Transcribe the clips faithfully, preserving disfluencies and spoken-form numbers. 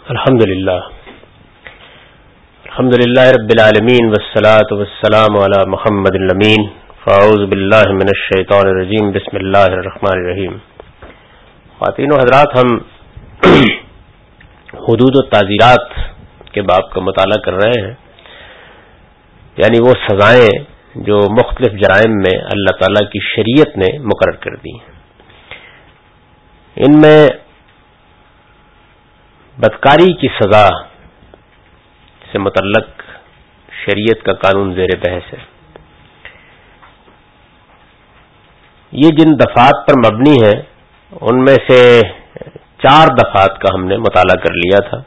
الحمد للہ الحمد للہ رب العالمین والصلاة والسلام علی محمد الامین فاعوذ باللہ من الشیطان الرجیم بسم اللہ الرحمن الرحیم. خواتین و حضرات، ہم حدود و تعزیرات کے باب کا مطالعہ کر رہے ہیں، یعنی وہ سزائیں جو مختلف جرائم میں اللہ تعالیٰ کی شریعت نے مقرر کر دی ہیں. ان میں بدکاری کی سزا سے متعلق شریعت کا قانون زیر بحث ہے. یہ جن دفعات پر مبنی ہے ان میں سے چار دفعات کا ہم نے مطالعہ کر لیا تھا،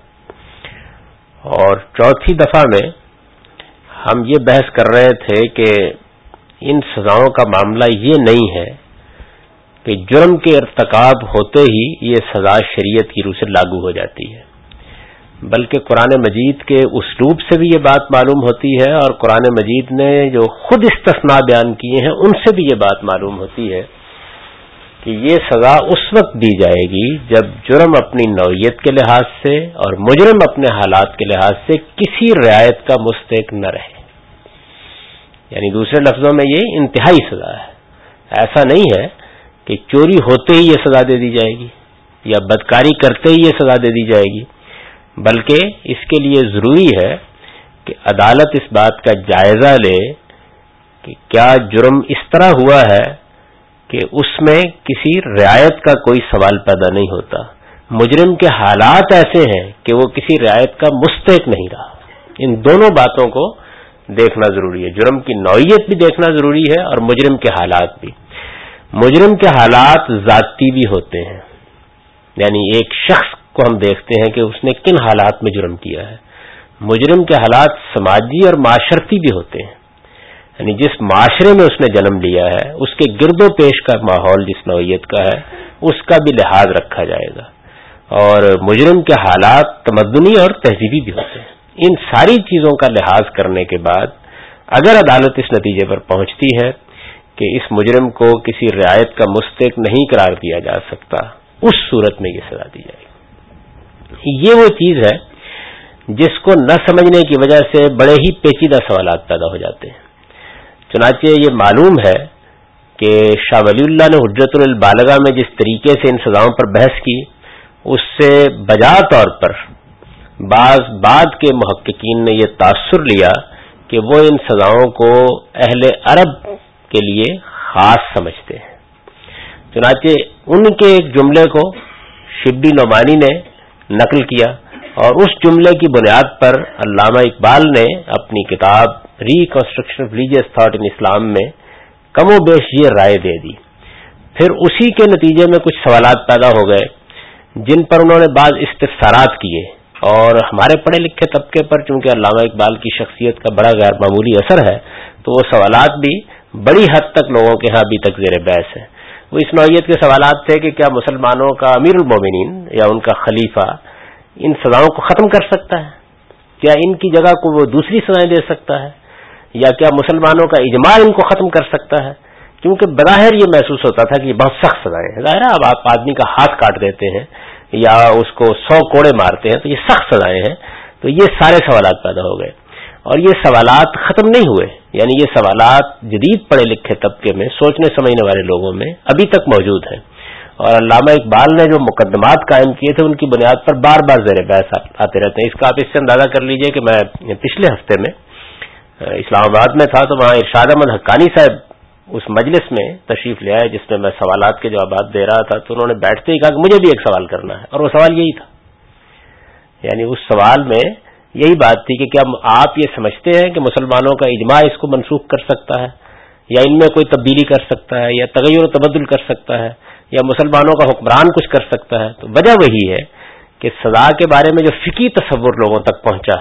اور چوتھی دفعہ میں ہم یہ بحث کر رہے تھے کہ ان سزاؤں کا معاملہ یہ نہیں ہے کہ جرم کے ارتکاب ہوتے ہی یہ سزا شریعت کی روح سے لاگو ہو جاتی ہے، بلکہ قرآن مجید کے اسلوب سے بھی یہ بات معلوم ہوتی ہے، اور قرآن مجید نے جو خود استثناء بیان کیے ہیں ان سے بھی یہ بات معلوم ہوتی ہے کہ یہ سزا اس وقت دی جائے گی جب جرم اپنی نوعیت کے لحاظ سے اور مجرم اپنے حالات کے لحاظ سے کسی رعایت کا مستحق نہ رہے. یعنی دوسرے لفظوں میں یہ انتہائی سزا ہے. ایسا نہیں ہے کہ چوری ہوتے ہی یہ سزا دے دی جائے گی یا بدکاری کرتے ہی یہ سزا دے دی جائے گی، بلکہ اس کے لیے ضروری ہے کہ عدالت اس بات کا جائزہ لے کہ کیا جرم اس طرح ہوا ہے کہ اس میں کسی رعایت کا کوئی سوال پیدا نہیں ہوتا، مجرم کے حالات ایسے ہیں کہ وہ کسی رعایت کا مستحق نہیں رہا. ان دونوں باتوں کو دیکھنا ضروری ہے. جرم کی نوعیت بھی دیکھنا ضروری ہے اور مجرم کے حالات بھی. مجرم کے حالات ذاتی بھی ہوتے ہیں، یعنی ایک شخص کو ہم دیکھتے ہیں کہ اس نے کن حالات میں جرم کیا ہے. مجرم کے حالات سماجی اور معاشرتی بھی ہوتے ہیں، یعنی جس معاشرے میں اس نے جنم لیا ہے اس کے گرد و پیش کا ماحول جس نوعیت کا ہے اس کا بھی لحاظ رکھا جائے گا. اور مجرم کے حالات تمدنی اور تہذیبی بھی ہوتے ہیں. ان ساری چیزوں کا لحاظ کرنے کے بعد اگر عدالت اس نتیجے پر پہنچتی ہے کہ اس مجرم کو کسی رعایت کا مستحق نہیں قرار دیا جا سکتا، اس صورت میں یہ سزا دی جائے گی. یہ وہ چیز ہے جس کو نہ سمجھنے کی وجہ سے بڑے ہی پیچیدہ سوالات پیدا ہو جاتے ہیں. چنانچہ یہ معلوم ہے کہ شاہ ولی اللہ نے حجت البالغہ میں جس طریقے سے ان سزاؤں پر بحث کی، اس سے بجا طور پر بعض بعد کے محققین نے یہ تاثر لیا کہ وہ ان سزاؤں کو اہل عرب کے لیے خاص سمجھتے ہیں. چنانچہ ان کے ایک جملے کو شبلی نعمانی نے نقل کیا، اور اس جملے کی بنیاد پر علامہ اقبال نے اپنی کتاب reconstruction of religious thought in Islam میں کم و بیش یہ رائے دے دی. پھر اسی کے نتیجے میں کچھ سوالات پیدا ہو گئے جن پر انہوں نے بعض استفسارات کیے، اور ہمارے پڑھے لکھے طبقے پر چونکہ علامہ اقبال کی شخصیت کا بڑا غیر معمولی اثر ہے تو وہ سوالات بھی بڑی حد تک لوگوں کے ہاں ابھی تک زیر بحث ہیں. وہ اس نوعیت کے سوالات تھے کہ کیا مسلمانوں کا امیر المومنین یا ان کا خلیفہ ان سزاؤں کو ختم کر سکتا ہے؟ کیا ان کی جگہ کو وہ دوسری سزائیں دے سکتا ہے؟ یا کیا مسلمانوں کا اجماع ان کو ختم کر سکتا ہے؟ کیونکہ بظاہر یہ محسوس ہوتا تھا کہ یہ بہت سخت سزائیں ہیں. ظاہر ہے اب آپ آدمی کا ہاتھ کاٹ دیتے ہیں یا اس کو سو کوڑے مارتے ہیں تو یہ سخت سزائیں ہیں. تو یہ سارے سوالات پیدا ہو گئے، اور یہ سوالات ختم نہیں ہوئے. یعنی یہ سوالات جدید پڑھے لکھے طبقے میں سوچنے سمجھنے والے لوگوں میں ابھی تک موجود ہیں، اور علامہ اقبال نے جو مقدمات قائم کیے تھے ان کی بنیاد پر بار بار زیر بحث آتے رہتے ہیں. اس کا آپ اس سے اندازہ کر لیجئے کہ میں پچھلے ہفتے میں اسلام آباد میں تھا تو وہاں ارشاد احمد حقانی صاحب اس مجلس میں تشریف لے آئے جس میں میں سوالات کے جوابات دے رہا تھا. تو انہوں نے بیٹھتے ہی کہا کہ مجھے بھی ایک سوال کرنا ہے، اور وہ سوال یہی تھا. یعنی اس سوال میں یہی بات تھی کہ کیا آپ یہ سمجھتے ہیں کہ مسلمانوں کا اجماع اس کو منسوخ کر سکتا ہے، یا ان میں کوئی تبدیلی کر سکتا ہے، یا تغیر و تبدل کر سکتا ہے، یا مسلمانوں کا حکمران کچھ کر سکتا ہے؟ تو وجہ وہی ہے کہ سزا کے بارے میں جو فقہی تصور لوگوں تک پہنچا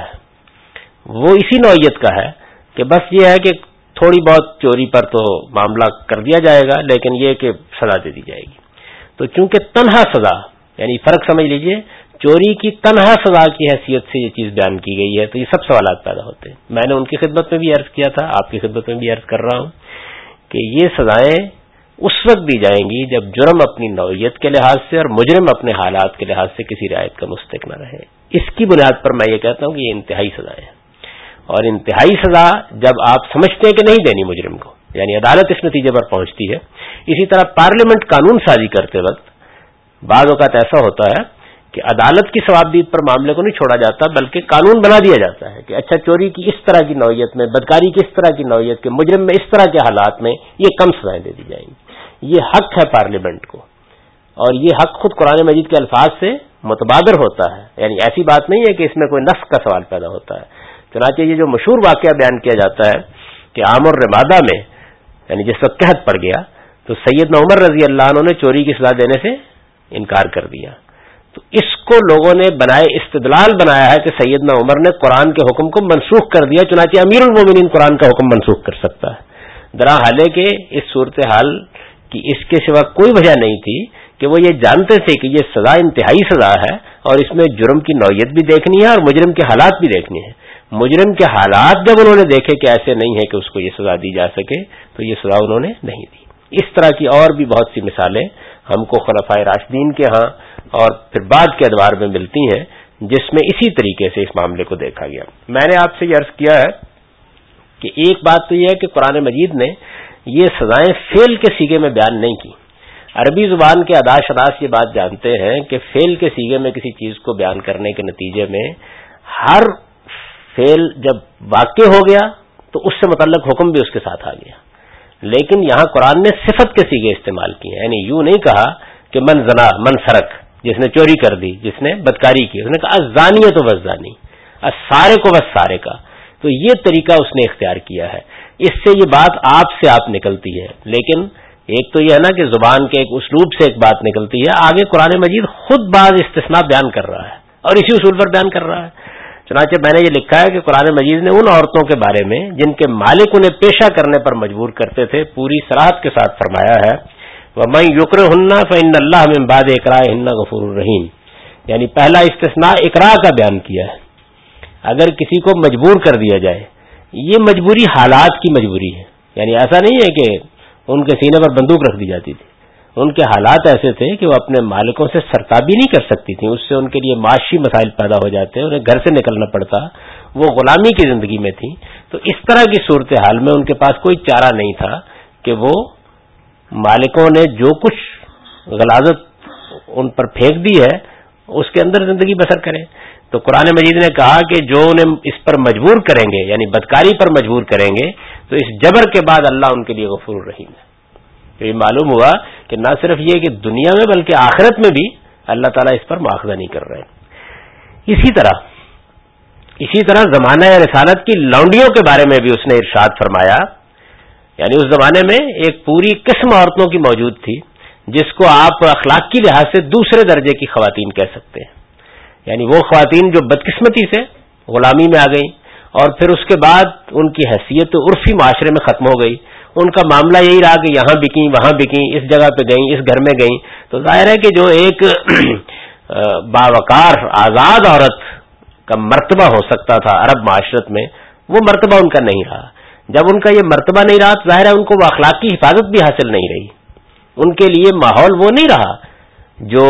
ہے وہ اسی نوعیت کا ہے کہ بس یہ ہے کہ تھوڑی بہت چوری پر تو معاملہ کر دیا جائے گا، لیکن یہ کہ سزا دے دی جائے گی. تو چونکہ تنہا سزا، یعنی فرق سمجھ لیجئے، چوری کی تنہا سزا کی حیثیت سے یہ چیز بیان کی گئی ہے، تو یہ سب سوالات پیدا ہوتے ہیں. میں نے ان کی خدمت میں بھی عرض کیا تھا، آپ کی خدمت میں بھی عرض کر رہا ہوں کہ یہ سزائیں اس وقت دی جائیں گی جب جرم اپنی نوعیت کے لحاظ سے اور مجرم اپنے حالات کے لحاظ سے کسی رعایت کا مستحق نہ رہے. اس کی بنیاد پر میں یہ کہتا ہوں کہ یہ انتہائی سزائیں ہیں, اور انتہائی سزا جب آپ سمجھتے ہیں کہ نہیں دینی مجرم کو, یعنی عدالت اس نتیجے پر پہنچتی ہے. اسی طرح پارلیمنٹ قانون سازی کرتے وقت بعض اوقات ایسا ہوتا ہے کہ عدالت کی ثوابدید پر معاملے کو نہیں چھوڑا جاتا, بلکہ قانون بنا دیا جاتا ہے کہ اچھا چوری کی اس طرح کی نوعیت میں, بدکاری کی اس طرح کی نوعیت کے, مجرم میں اس طرح کے حالات میں یہ کم سزائیں دے دی جائیں گی. یہ حق ہے پارلیمنٹ کو, اور یہ حق خود قرآن مجید کے الفاظ سے متبادر ہوتا ہے, یعنی ایسی بات نہیں ہے کہ اس میں کوئی نسخ کا سوال پیدا ہوتا ہے. چنانچہ یہ جو مشہور واقعہ بیان کیا جاتا ہے کہ عامر رمادہ میں, یعنی جس وقت قحط پڑ گیا تو سیدنا عمر رضی اللہ عنہ نے چوری کی سزا دینے سے انکار کر دیا. تو اس کو لوگوں نے بنائے استدلال بنایا ہے کہ سیدنا عمر نے قرآن کے حکم کو منسوخ کر دیا, چنانچہ امیر المومنین قرآن کا حکم منسوخ کر سکتا ہے. درا حالے کہ اس صورتحال کی اس کے سوا کوئی وجہ نہیں تھی کہ وہ یہ جانتے تھے کہ یہ سزا انتہائی سزا ہے, اور اس میں جرم کی نوعیت بھی دیکھنی ہے اور مجرم کے حالات بھی دیکھنے ہیں. مجرم کے حالات جب انہوں نے دیکھے کہ ایسے نہیں ہے کہ اس کو یہ سزا دی جا سکے, تو یہ سزا انہوں نے نہیں دی. اس طرح کی اور بھی بہت سی مثالیں ہم کو خلفائے راشدین کے ہاں اور پھر بعد کے ادوار میں ملتی ہیں, جس میں اسی طریقے سے اس معاملے کو دیکھا گیا. میں نے آپ سے یہ عرض کیا ہے کہ ایک بات تو یہ ہے کہ قرآن مجید نے یہ سزائیں فعل کے سیغے میں بیان نہیں کی. عربی زبان کے ادا شناس یہ بات جانتے ہیں کہ فعل کے سیغے میں کسی چیز کو بیان کرنے کے نتیجے میں ہر فعل جب واقع ہو گیا تو اس سے متعلق حکم بھی اس کے ساتھ آ گیا. لیکن یہاں قرآن نے صفت کے سیغے استعمال کیے, یعنی یوں نہیں کہا کہ من زنا من سرق, جس نے چوری کر دی, جس نے بدکاری کی, اس نے کہا الزانیۃ والزانی, السارق والسارقہ. تو یہ طریقہ اس نے اختیار کیا ہے. اس سے یہ بات آپ سے آپ نکلتی ہے, لیکن ایک تو یہ ہے نا کہ زبان کے ایک اسلوب سے ایک بات نکلتی ہے, آگے قرآن مجید خود بعض استثناء بیان کر رہا ہے اور اسی اصول پر بیان کر رہا ہے. چنانچہ میں نے یہ لکھا ہے کہ قرآن مجید نے ان عورتوں کے بارے میں جن کے مالک انہیں پیشہ کرنے پر مجبور کرتے تھے پوری صراحت کے ساتھ فرمایا ہے وَمَن يُكْرِهُنَّ فَإِنَّ اللَّهَ مِن بَعْدِ إِكْرَاهِهِنَّ غَفُورٌ رَحِيمٌ, یعنی پہلا استثناء اکراہ کا بیان کیا ہے. اگر کسی کو مجبور کر دیا جائے, یہ مجبوری حالات کی مجبوری ہے, یعنی ایسا نہیں ہے کہ ان کے سینے پر بندوق رکھ دی جاتی تھی. ان کے حالات ایسے تھے کہ وہ اپنے مالکوں سے سرتابی نہیں کر سکتی تھیں, اس سے ان کے لیے معاشی مسائل پیدا ہو جاتے, انہیں گھر سے نکلنا پڑتا, وہ غلامی کی زندگی میں تھیں. تو اس طرح کی صورتحال میں ان کے پاس کوئی چارہ نہیں تھا کہ وہ مالکوں نے جو کچھ غلاظت ان پر پھینک دی ہے اس کے اندر زندگی بسر کریں. تو قرآن مجید نے کہا کہ جو انہیں اس پر مجبور کریں گے, یعنی بدکاری پر مجبور کریں گے, تو اس جبر کے بعد اللہ ان کے لیے غفور الرحیم ہے. تو یہ معلوم ہوا کہ نہ صرف یہ کہ دنیا میں بلکہ آخرت میں بھی اللہ تعالیٰ اس پر مواخذہ نہیں کر رہے. اسی طرح اسی طرح زمانہ رسالت کی لونڈیوں کے بارے میں بھی اس نے ارشاد فرمایا, یعنی اس زمانے میں ایک پوری قسم عورتوں کی موجود تھی جس کو آپ اخلاقی لحاظ سے دوسرے درجے کی خواتین کہہ سکتے ہیں. یعنی وہ خواتین جو بدقسمتی سے غلامی میں آ گئیں اور پھر اس کے بعد ان کی حیثیت عرفی معاشرے میں ختم ہو گئی. ان کا معاملہ یہی رہا کہ یہاں بکیں وہاں بکیں, اس جگہ پہ گئیں اس گھر میں گئیں. تو ظاہر ہے کہ جو ایک باوقار آزاد عورت کا مرتبہ ہو سکتا تھا عرب معاشرت میں, وہ مرتبہ ان کا نہیں رہا. جب ان کا یہ مرتبہ نہیں رہا تو ظاہر ہے ان کو وہ اخلاقی حفاظت بھی حاصل نہیں رہی. ان کے لیے ماحول وہ نہیں رہا جو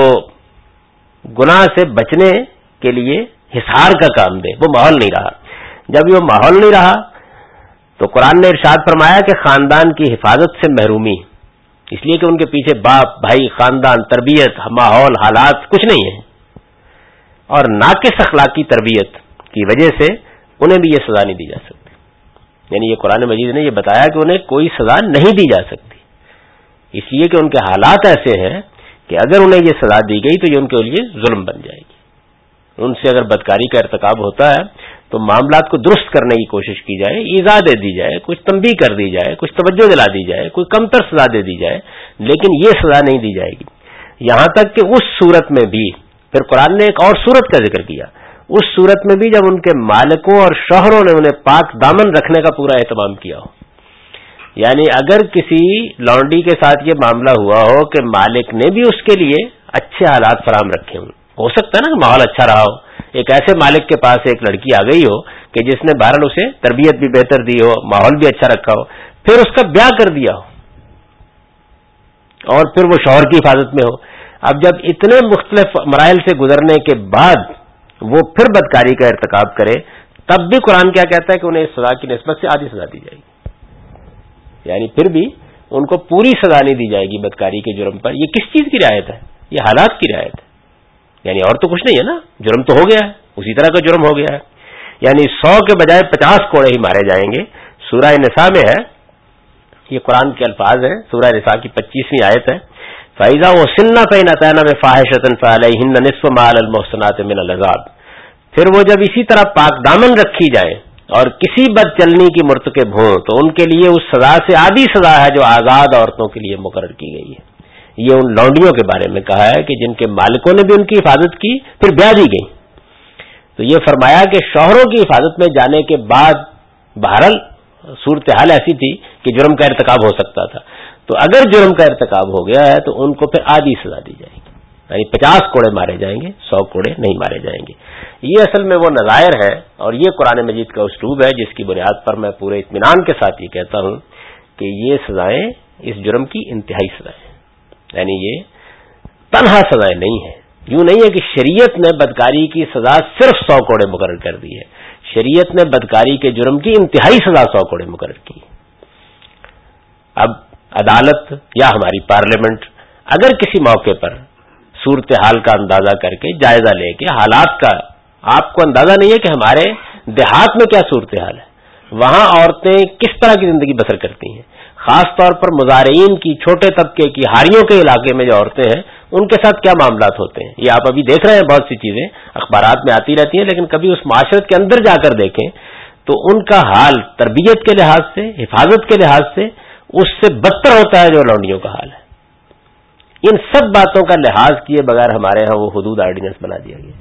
گناہ سے بچنے کے لیے حصار کا کام دے, وہ ماحول نہیں رہا. جب یہ ماحول نہیں رہا تو قرآن نے ارشاد فرمایا کہ خاندان کی حفاظت سے محرومی, اس لیے کہ ان کے پیچھے باپ بھائی خاندان تربیت ماحول حالات کچھ نہیں ہے, اور ناقص اخلاقی تربیت کی وجہ سے انہیں بھی یہ سزا نہیں دی جا سکتی. یعنی یہ قرآن مجید نے یہ بتایا کہ انہیں کوئی سزا نہیں دی جا سکتی, اس لیے کہ ان کے حالات ایسے ہیں کہ اگر انہیں یہ سزا دی گئی تو یہ ان کے لیے ظلم بن جائے گی. ان سے اگر بدکاری کا ارتکاب ہوتا ہے تو معاملات کو درست کرنے کی کوشش کی جائے, ایذا دے دی جائے, کچھ تنبیہ کر دی جائے, کچھ توجہ دلا دی جائے, کوئی کمتر سزا دے دی جائے, لیکن یہ سزا نہیں دی جائے گی. یہاں تک کہ اس صورت میں بھی پھر قرآن نے ایک اور صورت کا ذکر کیا, اس صورت میں بھی جب ان کے مالکوں اور شوہروں نے انہیں پاک دامن رکھنے کا پورا اہتمام کیا ہو. یعنی اگر کسی لونڈی کے ساتھ یہ معاملہ ہوا ہو کہ مالک نے بھی اس کے لیے اچھے حالات فراہم رکھے ہوں, ہو سکتا ہے نا کہ ماحول اچھا رہا ہو, ایک ایسے مالک کے پاس ایک لڑکی آ گئی ہو کہ جس نے بہرحال اسے تربیت بھی بہتر دی ہو, ماحول بھی اچھا رکھا ہو, پھر اس کا بیاہ کر دیا ہو, اور پھر وہ شوہر کی حفاظت میں ہو. اب جب اتنے مختلف مراحل سے گزرنے کے بعد وہ پھر بدکاری کا ارتکاب کرے, تب بھی قرآن کیا کہتا ہے کہ انہیں اس سزا کی نسبت سے آدھی سزا دی جائے گی, یعنی پھر بھی ان کو پوری سزا نہیں دی جائے گی بدکاری کے جرم پر. یہ کس چیز کی رعایت ہے؟ یہ حالات کی رعایت ہے, یعنی اور تو کچھ نہیں ہے نا, جرم تو ہو گیا ہے, اسی طرح کا جرم ہو گیا ہے, یعنی سو کے بجائے پچاس کوڑے ہی مارے جائیں گے. سورہ نساء میں ہے, یہ قرآن کے الفاظ ہیں, سورہ نساء کی پچیسویں آیت ہے, فَإِذَا وَصِلْنَا فَإِنْ أَتَيْنَا بِفَاحِشَةٍ فَعَلَيْهِنَّ نِصْفُ مَا عَلَى الْمُحْصَنَاتِ مِنَ الْعَذَابِ. پھر وہ جب اسی طرح پاک دامن رکھی جائیں اور کسی بد چلنی کی مرتکب ہوں تو ان کے لیے اس سزا سے آدھی سزا ہے جو آزاد عورتوں کے لیے مقرر کی گئی ہے. یہ ان لونڈیوں کے بارے میں کہا ہے کہ جن کے مالکوں نے بھی ان کی حفاظت کی پھر بیاہ دی گئی. تو یہ فرمایا کہ شوہروں کی حفاظت میں جانے کے بعد بہرحال صورتحال ایسی تھی کہ جرم کا ارتکاب ہو سکتا تھا, تو اگر جرم کا ارتکاب ہو گیا ہے تو ان کو پھر آدھی سزا دی جائے گی, یعنی پچاس کوڑے مارے جائیں گے, سو کوڑے نہیں مارے جائیں گے. یہ اصل میں وہ نظائر ہے اور یہ قرآن مجید کا اسلوب ہے جس کی بنیاد پر میں پورے اطمینان کے ساتھ یہ کہتا ہوں کہ یہ سزائیں اس جرم کی انتہائی سزائیں ہیں, یعنی یہ تنہا سزائیں نہیں ہیں. یوں نہیں ہے کہ شریعت نے بدکاری کی سزا صرف سو کوڑے مقرر کر دی ہے, شریعت نے بدکاری کے جرم کی انتہائی سزا سو کوڑے مقرر کی. اب عدالت یا ہماری پارلیمنٹ اگر کسی موقع پر صورتحال کا اندازہ کر کے جائزہ لے کے حالات کا, آپ کو اندازہ نہیں ہے کہ ہمارے دیہات میں کیا صورتحال ہے, وہاں عورتیں کس طرح کی زندگی بسر کرتی ہیں, خاص طور پر مزارعین کی, چھوٹے طبقے کی, ہاریوں کے علاقے میں جو عورتیں ہیں ان کے ساتھ کیا معاملات ہوتے ہیں. یہ آپ ابھی دیکھ رہے ہیں, بہت سی چیزیں اخبارات میں آتی رہتی ہیں, لیکن کبھی اس معاشرت کے اندر جا کر دیکھیں تو ان کا حال تربیت کے لحاظ سے, حفاظت کے لحاظ سے اس سے بدتر ہوتا ہے جو لونڈیوں کا حال ہے. ان سب باتوں کا لحاظ کیے بغیر ہمارے ہاں وہ حدود آرڈیننس بنا دیا گیا,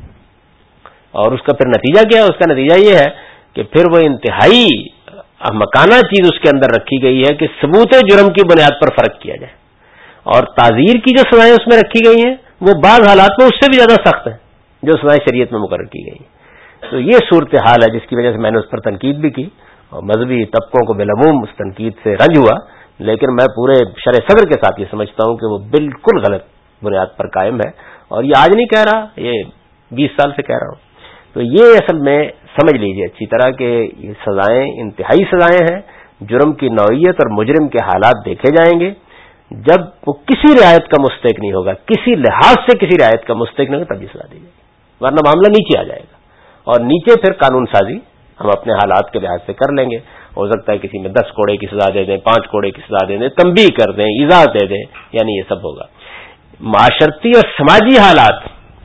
اور اس کا پھر نتیجہ کیا ہے؟ اس کا نتیجہ یہ ہے کہ پھر وہ انتہائی احمقانہ چیز اس کے اندر رکھی گئی ہے کہ ثبوت جرم کی بنیاد پر فرق کیا جائے, اور تعزیر کی جو سزائیں اس میں رکھی گئی ہیں وہ بعض حالات میں اس سے بھی زیادہ سخت ہیں جو سزائیں شریعت میں مقرر کی گئی ہیں. تو یہ صورتحال ہے جس کی وجہ سے میں نے اس پر تنقید بھی کی, اور مذہبی طبقوں کو بالعموم اس تنقید سے رنج ہوا, لیکن میں پورے شرح صدر کے ساتھ یہ سمجھتا ہوں کہ وہ بالکل غلط بنیاد پر قائم ہے, اور یہ آج نہیں کہہ رہا, یہ بیس سال سے کہہ رہا ہوں. تو یہ اصل میں سمجھ لیجئے اچھی طرح کہ یہ سزائیں انتہائی سزائیں ہیں. جرم کی نوعیت اور مجرم کے حالات دیکھے جائیں گے, جب وہ کسی رعایت کا مستحق نہیں ہوگا, کسی لحاظ سے کسی رعایت کا مستحق نہیں ہوگا, تبھی سزا دی جائے گی, ورنہ معاملہ نیچے آ جائے گا. اور نیچے پھر قانون سازی ہم اپنے حالات کے لحاظ سے کر لیں گے. ہو سکتا ہے کسی میں دس کوڑے کی سزا دے دیں, پانچ کوڑے کی سزا دے دیں, تنبیہ کر دیں, ایذا دے دیں, یعنی یہ سب ہوگا. معاشرتی اور سماجی حالات,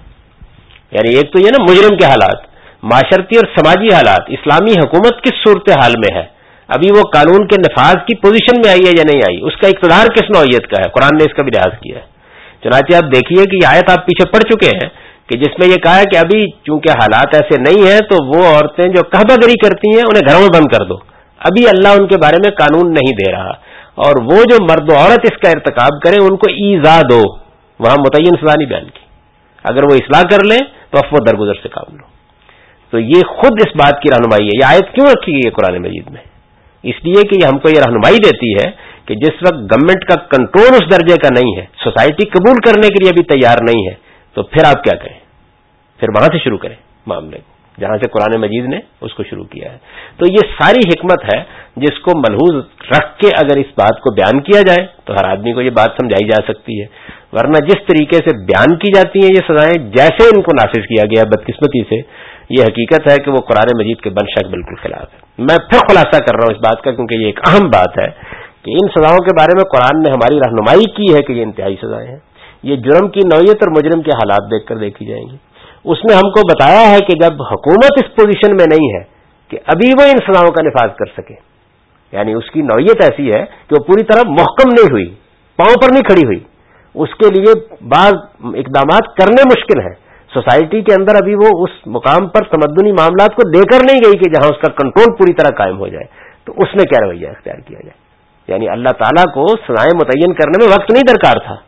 یعنی ایک تو یہ نا مجرم کے حالات, معاشرتی اور سماجی حالات, اسلامی حکومت کس صورتحال میں ہے, ابھی وہ قانون کے نفاذ کی پوزیشن میں آئی ہے یا نہیں آئی, اس کا اقتدار کس نوعیت کا ہے, قرآن نے اس کا بھی لحاظ کیا ہے. چنانچہ آپ دیکھیے کہ یہ آیت آپ پیچھے پڑ چکے ہیں کہ جس میں یہ کہا ہے کہ ابھی چونکہ حالات ایسے نہیں ہیں تو وہ عورتیں جو قحبہ گری کرتی ہیں انہیں گھروں میں بند کر دو, ابھی اللہ ان کے بارے میں قانون نہیں دے رہا, اور وہ جو مرد و عورت اس کا ارتکاب کریں ان کو ایذا دو, وہاں متعین سزا نہیں بیان کی, اگر وہ اصلاح کر لیں تو افو درگزر سے کام لو. تو یہ خود اس بات کی رہنمائی ہے. یہ آیت کیوں رکھی گئی ہے قرآن مجید میں؟ اس لیے کہ یہ ہم کو یہ رہنمائی دیتی ہے کہ جس وقت گورنمنٹ کا کنٹرول اس درجے کا نہیں ہے, سوسائٹی قبول کرنے کے لیے ابھی تیار نہیں ہے, تو پھر آپ کیا کریں, پھر وہاں سے شروع کریں معاملے کو جہاں سے قرآن مجید نے اس کو شروع کیا ہے. تو یہ ساری حکمت ہے جس کو ملحوظ رکھ کے اگر اس بات کو بیان کیا جائے تو ہر آدمی کو یہ بات سمجھائی جا سکتی ہے, ورنہ جس طریقے سے بیان کی جاتی ہیں یہ سزائیں, جیسے ان کو نافذ کیا گیا بدقسمتی سے, یہ حقیقت ہے کہ وہ قرآن مجید کے بنشق بالکل خلاف ہے. میں پھر خلاصہ کر رہا ہوں اس بات کا کیونکہ یہ ایک اہم بات ہے کہ ان سزاؤں کے بارے میں قرآن نے ہماری رہنمائی کی ہے کہ یہ انتہائی سزائیں ہیں. یہ جرم کی نوعیت اور مجرم کے حالات دیکھ کر دیکھی جائیں گی. اس میں ہم کو بتایا ہے کہ جب حکومت اس پوزیشن میں نہیں ہے کہ ابھی وہ ان سزاؤں کا نفاذ کر سکے, یعنی اس کی نوعیت ایسی ہے کہ وہ پوری طرح محکم نہیں ہوئی, پاؤں پر نہیں کھڑی ہوئی, اس کے لیے بعض اقدامات کرنے مشکل ہیں. سوسائٹی کے اندر ابھی وہ اس مقام پر تمدنی معاملات کو دے کر نہیں گئی کہ جہاں اس کا کنٹرول پوری طرح قائم ہو جائے, تو اس میں کیا رویہ اختیار کیا جائے. یعنی اللہ تعالیٰ کو سزائیں متعین کرنے میں وقت نہیں درکار تھا,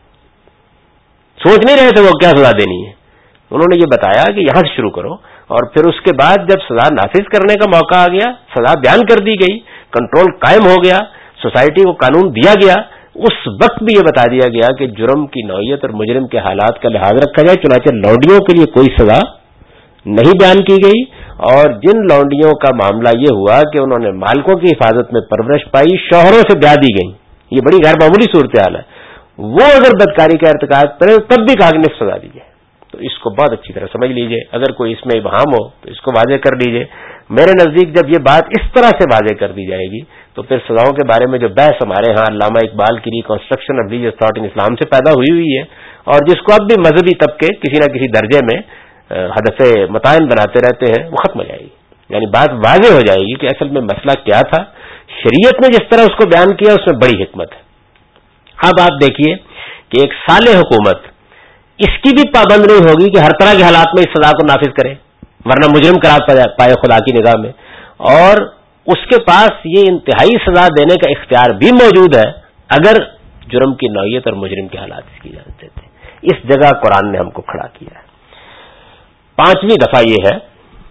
سوچ نہیں رہے تھے وہ کیا سزا دینی ہے. انہوں نے یہ بتایا کہ یہاں سے شروع کرو, اور پھر اس کے بعد جب سزا نافذ کرنے کا موقع آ گیا, سزا بیان کر دی گئی, کنٹرول قائم ہو گیا, سوسائٹی کو قانون دیا گیا, اس وقت بھی یہ بتا دیا گیا کہ جرم کی نوعیت اور مجرم کے حالات کا لحاظ رکھا جائے، چنانچہ لونڈیوں کے لیے کوئی سزا نہیں بیان کی گئی، اور جن لونڈیوں کا معاملہ یہ ہوا کہ انہوں نے مالکوں کی حفاظت میں پرورش پائی، شوہروں سے بیاہ دی گئی، یہ بڑی غیر معمولی صورتحال ہے، وہ اگر بدکاری کا ارتکاب کرے تب بھی کہا کہ نصف سزا دی جائے۔ تو اس کو بہت اچھی طرح سمجھ لیجئے، اگر کوئی اس میں ابہام ہو تو اس کو واضح کر لیجئے۔ میرے نزدیک جب یہ بات اس طرح سے واضح کر دی جائے گی تو پھر سزاؤں کے بارے میں جو بحث ہمارے ہاں علامہ اقبال کی reconstruction of religious thought in Islam سے پیدا ہوئی ہوئی ہے، اور جس کو اب بھی مذہبی طبقے کسی نہ کسی درجے میں ہدف متعین بناتے رہتے ہیں، وہ ختم ہو جائے گی۔ یعنی بات واضح ہو جائے گی کہ اصل میں مسئلہ کیا تھا، شریعت نے جس طرح اس کو بیان کیا اس میں بڑی حکمت ہے۔ اب آپ دیکھیے کہ ایک صالح حکومت اس کی بھی پابند نہیں ہوگی کہ ہر طرح کے حالات میں اس سزا کو نافذ کرے، ورنہ مجرم قرار پائے خدا کی نگاہ میں، اور اس کے پاس یہ انتہائی سزا دینے کا اختیار بھی موجود ہے اگر جرم کی نوعیت اور مجرم کے حالات اس کی اجازت دیتے ہیں۔ اس جگہ قرآن نے ہم کو کھڑا کیا ہے۔ پانچویں دفعہ یہ ہے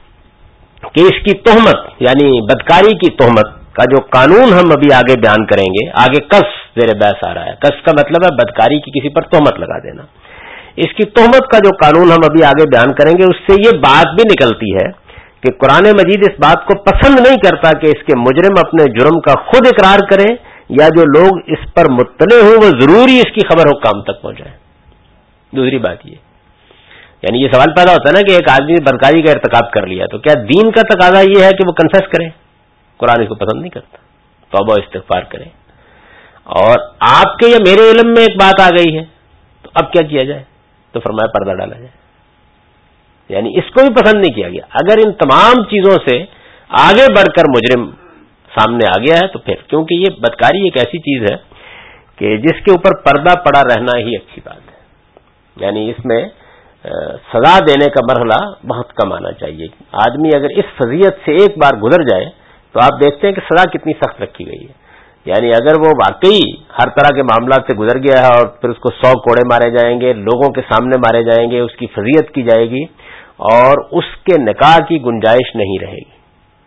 کہ اس کی تہمت یعنی بدکاری کی تہمت کا جو قانون ہم ابھی آگے بیان کریں گے، آگے قذف زیر بحث آ رہا ہے۔ قذف کا مطلب ہے بدکاری کی کسی پر تہمت لگا دینا۔ اس کی تہمت کا جو قانون ہم ابھی آگے بیان کریں گے اس سے یہ بات بھی نکلتی ہے کہ قرآن مجید اس بات کو پسند نہیں کرتا کہ اس کے مجرم اپنے جرم کا خود اقرار کرے، یا جو لوگ اس پر مطلع ہوں وہ ضروری اس کی خبر حکام تک پہنچائیں۔ دوسری بات یہ یعنی یہ سوال پیدا ہوتا ہے نا کہ ایک آدمی بدکاری کا ارتکاب کر لیا تو کیا دین کا تقاضا یہ ہے کہ وہ کنفیس کرے؟ قرآن اس کو پسند نہیں کرتا، توبہ و استغفار کرے۔ اور آپ کے یا میرے علم میں ایک بات آ گئی ہے تو اب کیا کیا جائے؟ تو فرمایا پردہ ڈالا جائے، یعنی اس کو بھی پسند نہیں کیا گیا۔ اگر ان تمام چیزوں سے آگے بڑھ کر مجرم سامنے آ گیا ہے تو پھر، کیونکہ یہ بدکاری ایک ایسی چیز ہے کہ جس کے اوپر پردہ پڑا رہنا ہی اچھی بات ہے، یعنی اس میں سزا دینے کا مرحلہ بہت کم آنا چاہیے۔ آدمی اگر اس فضیلت سے ایک بار گزر جائے تو آپ دیکھتے ہیں کہ سزا کتنی سخت رکھی گئی ہے۔ یعنی اگر وہ واقعی ہر طرح کے معاملات سے گزر گیا ہے اور پھر اس کو سو کوڑے مارے جائیں گے، لوگوں کے سامنے مارے جائیں گے، اس کی فضیلت کی جائے گی اور اس کے نکاح کی گنجائش نہیں رہے گی۔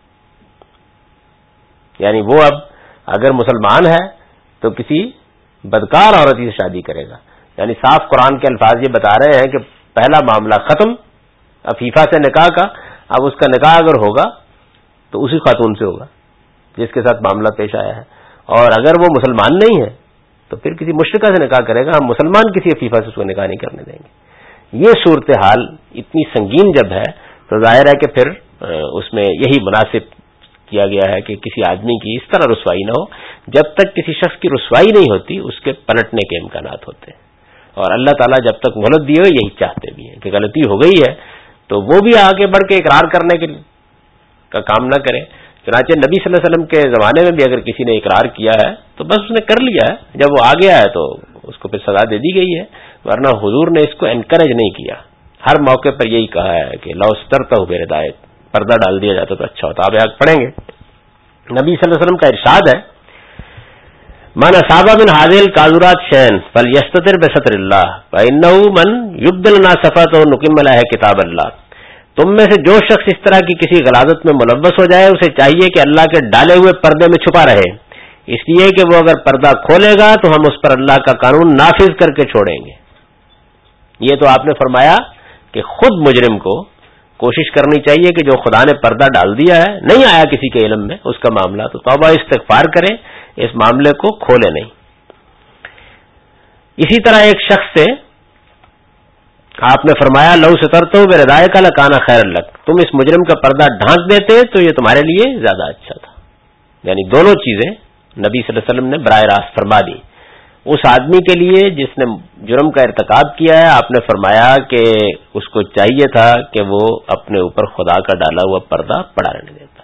یعنی وہ اب اگر مسلمان ہے تو کسی بدکار عورت سے شادی کرے گا، یعنی صاف قرآن کے الفاظ یہ بتا رہے ہیں کہ پہلا معاملہ ختم عفیفہ سے نکاح کا، اب اس کا نکاح اگر ہوگا تو اسی خاتون سے ہوگا جس کے ساتھ معاملہ پیش آیا ہے، اور اگر وہ مسلمان نہیں ہے تو پھر کسی مشرکہ سے نکاح کرے گا، ہم مسلمان کسی عفیفہ سے اس کو نکاح نہیں کرنے دیں گے۔ یہ صورتحال اتنی سنگین جب ہے تو ظاہر ہے کہ پھر اس میں یہی مناسب کیا گیا ہے کہ کسی آدمی کی اس طرح رسوائی نہ ہو۔ جب تک کسی شخص کی رسوائی نہیں ہوتی اس کے پلٹنے کے امکانات ہوتے ہیں، اور اللہ تعالیٰ جب تک مہلت دیے ہوئے یہی چاہتے بھی ہیں کہ غلطی ہو گئی ہے تو وہ بھی آگے بڑھ کے اقرار کرنے کے کا کام نہ کرے۔ چنانچہ نبی صلی اللہ علیہ وسلم کے زمانے میں بھی اگر کسی نے اقرار کیا ہے تو بس اس نے کر لیا ہے، جب وہ آ گیا ہے تو اس کو پھر سزا دے دی گئی ہے، ورنہ حضور نے اس کو انکریج نہیں کیا۔ ہر موقع پر یہی کہا ہے کہ لو سترتہ بردایت، پردہ ڈال دیا جاتا تو اچھا ہوتا۔ آپ آگے پڑھیں گے، نبی صلی اللہ علیہ وسلم کا ارشاد ہے، من اصاب من هذه القاذورات شيئا فليستتر بستر الله فانه من يبدل لنا صفته نقم له کتاب اللہ۔ تم میں سے جو شخص اس طرح کی کسی غلاظت میں ملوث ہو جائے اسے چاہیے کہ اللہ کے ڈالے ہوئے پردے میں چھپا رہے، اس لیے کہ وہ اگر پردہ کھولے گا تو ہم اس پر اللہ کا قانون نافذ کر کے چھوڑیں گے۔ یہ تو آپ نے فرمایا کہ خود مجرم کو کوشش کرنی چاہیے کہ جو خدا نے پردہ ڈال دیا ہے، نہیں آیا کسی کے علم میں اس کا معاملہ، تو توبہ استغفار کرے، اس معاملے کو کھولے نہیں۔ اسی طرح ایک شخص سے آپ نے فرمایا لو سترتو بردائے کا لکانا خیر لک، تم اس مجرم کا پردہ ڈھانک دیتے تو یہ تمہارے لیے زیادہ اچھا تھا۔ یعنی دونوں چیزیں نبی صلی اللہ علیہ وسلم نے براہ راست فرما دی۔ اس آدمی کے لیے جس نے جرم کا ارتکاب کیا ہے آپ نے فرمایا کہ اس کو چاہیے تھا کہ وہ اپنے اوپر خدا کا ڈالا ہوا پردہ پڑا رہنے دیتا،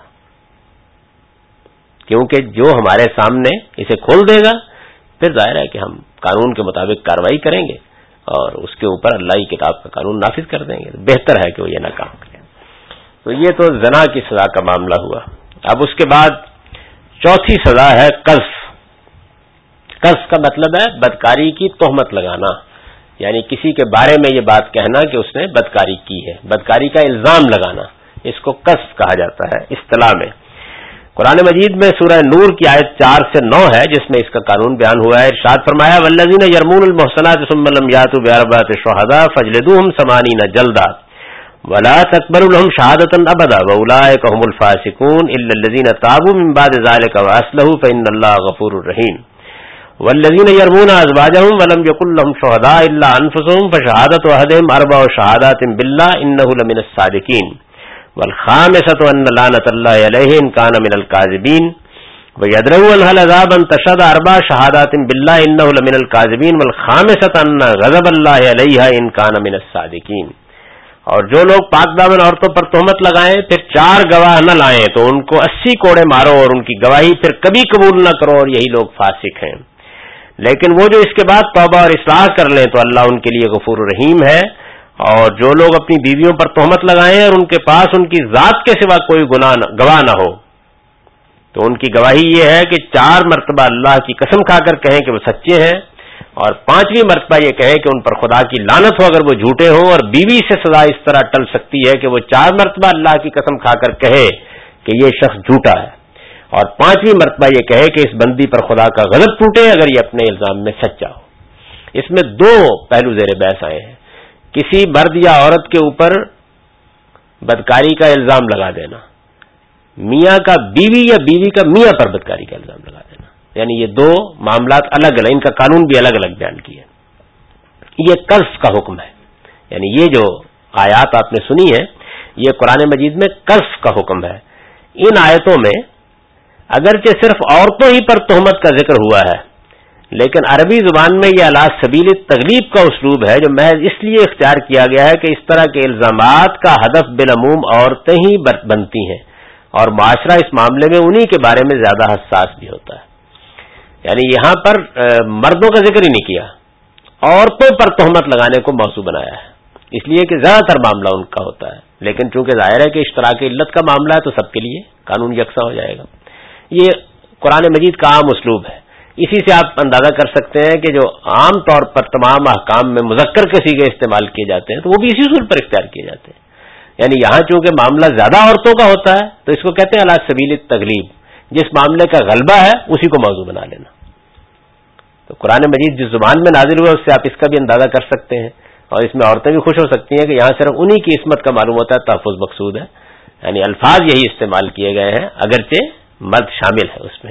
کیونکہ جو ہمارے سامنے اسے کھول دے گا پھر ظاہر ہے کہ ہم قانون کے مطابق کارروائی کریں گے اور اس کے اوپر اللہ کی کتاب کا قانون نافذ کر دیں گے۔ بہتر ہے کہ وہ یہ نہ کام کرے۔ تو یہ تو زنا کی سزا کا معاملہ ہوا۔ اب اس کے بعد چوتھی سزا ہے قذف۔ قذف کا مطلب ہے بدکاری کی تہمت لگانا، یعنی کسی کے بارے میں یہ بات کہنا کہ اس نے بدکاری کی ہے، بدکاری کا الزام لگانا، اس کو قذف کہا جاتا ہے اصطلاح میں۔ قرآن مجید میں سورہ نور کی آیت چار سے نو ہے جس میں اس کا قانون بیان ہوا ہے. ارشاد فرمایا والذین یرمون المحصنات ثم لم یاتوا باربعۃ شہداء فاجلدوهم ثمانین جلدہ ولا تقبلوا لهم شہادۃ ابدا واولئک هم الفاسقون الا الذین تابوا من بعد ذلک واصلحوا فإن اللہ غفور رحیم. والذین یرمون ازواجهم ولم یکن لهم شہداء الا انفسهم فشہادۃ احدهم اربع شہادات باللہ انہ لمن الصادقین والخامسۃ ان لعنۃ اللہ علیہ ان کان من الکاذبین ویدرؤ عنها العذاب ان تشهد اربع شہادات باللہ انہ لمن الکاذبین والخامسۃ ان غضب اللہ علیہ ان کان من الصادقین. اور جو لوگ پاک دامن عورتوں پر تہمت لگائیں پھر چار گواہ نہ لائیں تو ان کو اسی کوڑے مارو اور ان کی گواہی پھر کبھی قبول نہ کرو اور یہی لوگ فاسق ہیں. لیکن وہ جو اس کے بعد توبہ اور اصلاح کر لیں تو اللہ ان کے لیے غفور رحیم ہے. اور جو لوگ اپنی بیویوں پر تہمت لگائیں اور ان کے پاس ان کی ذات کے سوا کوئی گناہ گواہ نہ ہو تو ان کی گواہی یہ ہے کہ چار مرتبہ اللہ کی قسم کھا کر کہیں کہ وہ سچے ہیں اور پانچویں مرتبہ یہ کہیں کہ ان پر خدا کی لعنت ہو اگر وہ جھوٹے ہوں. اور بیوی سے سزا اس طرح ٹل سکتی ہے کہ وہ چار مرتبہ اللہ کی قسم کھا کر کہے کہ یہ شخص جھوٹا ہے اور پانچویں مرتبہ یہ کہے کہ اس بندی پر خدا کا غضب ٹوٹے اگر یہ اپنے الزام میں سچا ہو. اس میں دو پہلو زیر بحث آئے ہیں. کسی مرد یا عورت کے اوپر بدکاری کا الزام لگا دینا, میاں کا بیوی یا بیوی کا میاں پر بدکاری کا الزام لگا دینا, یعنی یہ دو معاملات الگ الگ, ان کا قانون بھی الگ الگ بیان کیا. یہ قذف کا حکم ہے, یعنی یہ جو آیات آپ نے سنی ہے یہ قرآن مجید میں قذف کا حکم ہے. ان آیتوں میں اگرچہ صرف عورتوں ہی پر تہمت کا ذکر ہوا ہے لیکن عربی زبان میں یہ علی سبیل تغلیب کا اسلوب ہے جو محض اس لیے اختیار کیا گیا ہے کہ اس طرح کے الزامات کا ہدف بالعموم عورتیں ہی بنتی ہیں اور معاشرہ اس معاملے میں انہی کے بارے میں زیادہ حساس بھی ہوتا ہے. یعنی یہاں پر مردوں کا ذکر ہی نہیں کیا, عورتوں پر تہمت لگانے کو موضوع بنایا ہے اس لیے کہ زیادہ تر معاملہ ان کا ہوتا ہے. لیکن چونکہ ظاہر ہے کہ اشتراک علت کا معاملہ ہے تو سب کے لیے قانون یکساں ہو جائے گا. یہ قرآن مجید کا عام اسلوب ہے. اسی سے آپ اندازہ کر سکتے ہیں کہ جو عام طور پر تمام احکام میں مذکر کے صیغے استعمال کیے جاتے ہیں تو وہ بھی اسی اصول پر اختیار کیے جاتے ہیں. یعنی یہاں چونکہ معاملہ زیادہ عورتوں کا ہوتا ہے تو اس کو کہتے ہیں علی سبیل التغلیب, جس معاملے کا غلبہ ہے اسی کو موضوع بنا لینا. تو قرآن مجید جس زبان میں نازل ہوا اس سے آپ اس کا بھی اندازہ کر سکتے ہیں اور اس میں عورتیں بھی خوش ہو سکتی ہیں کہ یہاں صرف انہی کی عصمت کا معلوم ہوتا ہے, تحفظ مقصود ہے. یعنی الفاظ یہی استعمال کیے گئے ہیں اگرچہ مرد شامل ہے اس میں.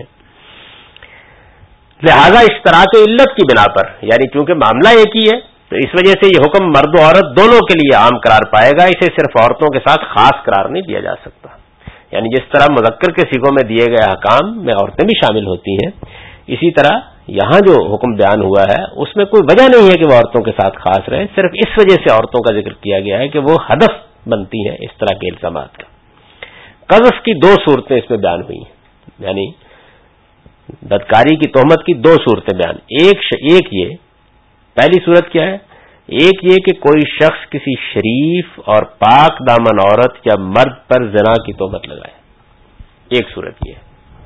لہذا اشتراک علت کی بنا پر, یعنی چونکہ معاملہ ایک ہی ہے تو اس وجہ سے یہ حکم مرد و عورت دونوں کے لیے عام قرار پائے گا. اسے صرف عورتوں کے ساتھ خاص قرار نہیں دیا جا سکتا. یعنی جس طرح مذکر کے صیغوں میں دیے گئے احکام میں عورتیں بھی شامل ہوتی ہیں, اسی طرح یہاں جو حکم بیان ہوا ہے اس میں کوئی وجہ نہیں ہے کہ وہ عورتوں کے ساتھ خاص رہے, صرف اس وجہ سے عورتوں کا ذکر کیا گیا ہے کہ وہ ہدف بنتی ہیں اس طرح کے الزامات کا. قذف کی دو صورتیں اس میں بیان ہوئی ہیں, یعنی بدکاری کی تہمت کی دو صورتیں بیان. ایک ش... ایک یہ پہلی صورت کیا ہے, ایک یہ کہ کوئی شخص کسی شریف اور پاک دامن عورت یا مرد پر زنا کی تہمت لگائے, ایک صورت یہ ہے.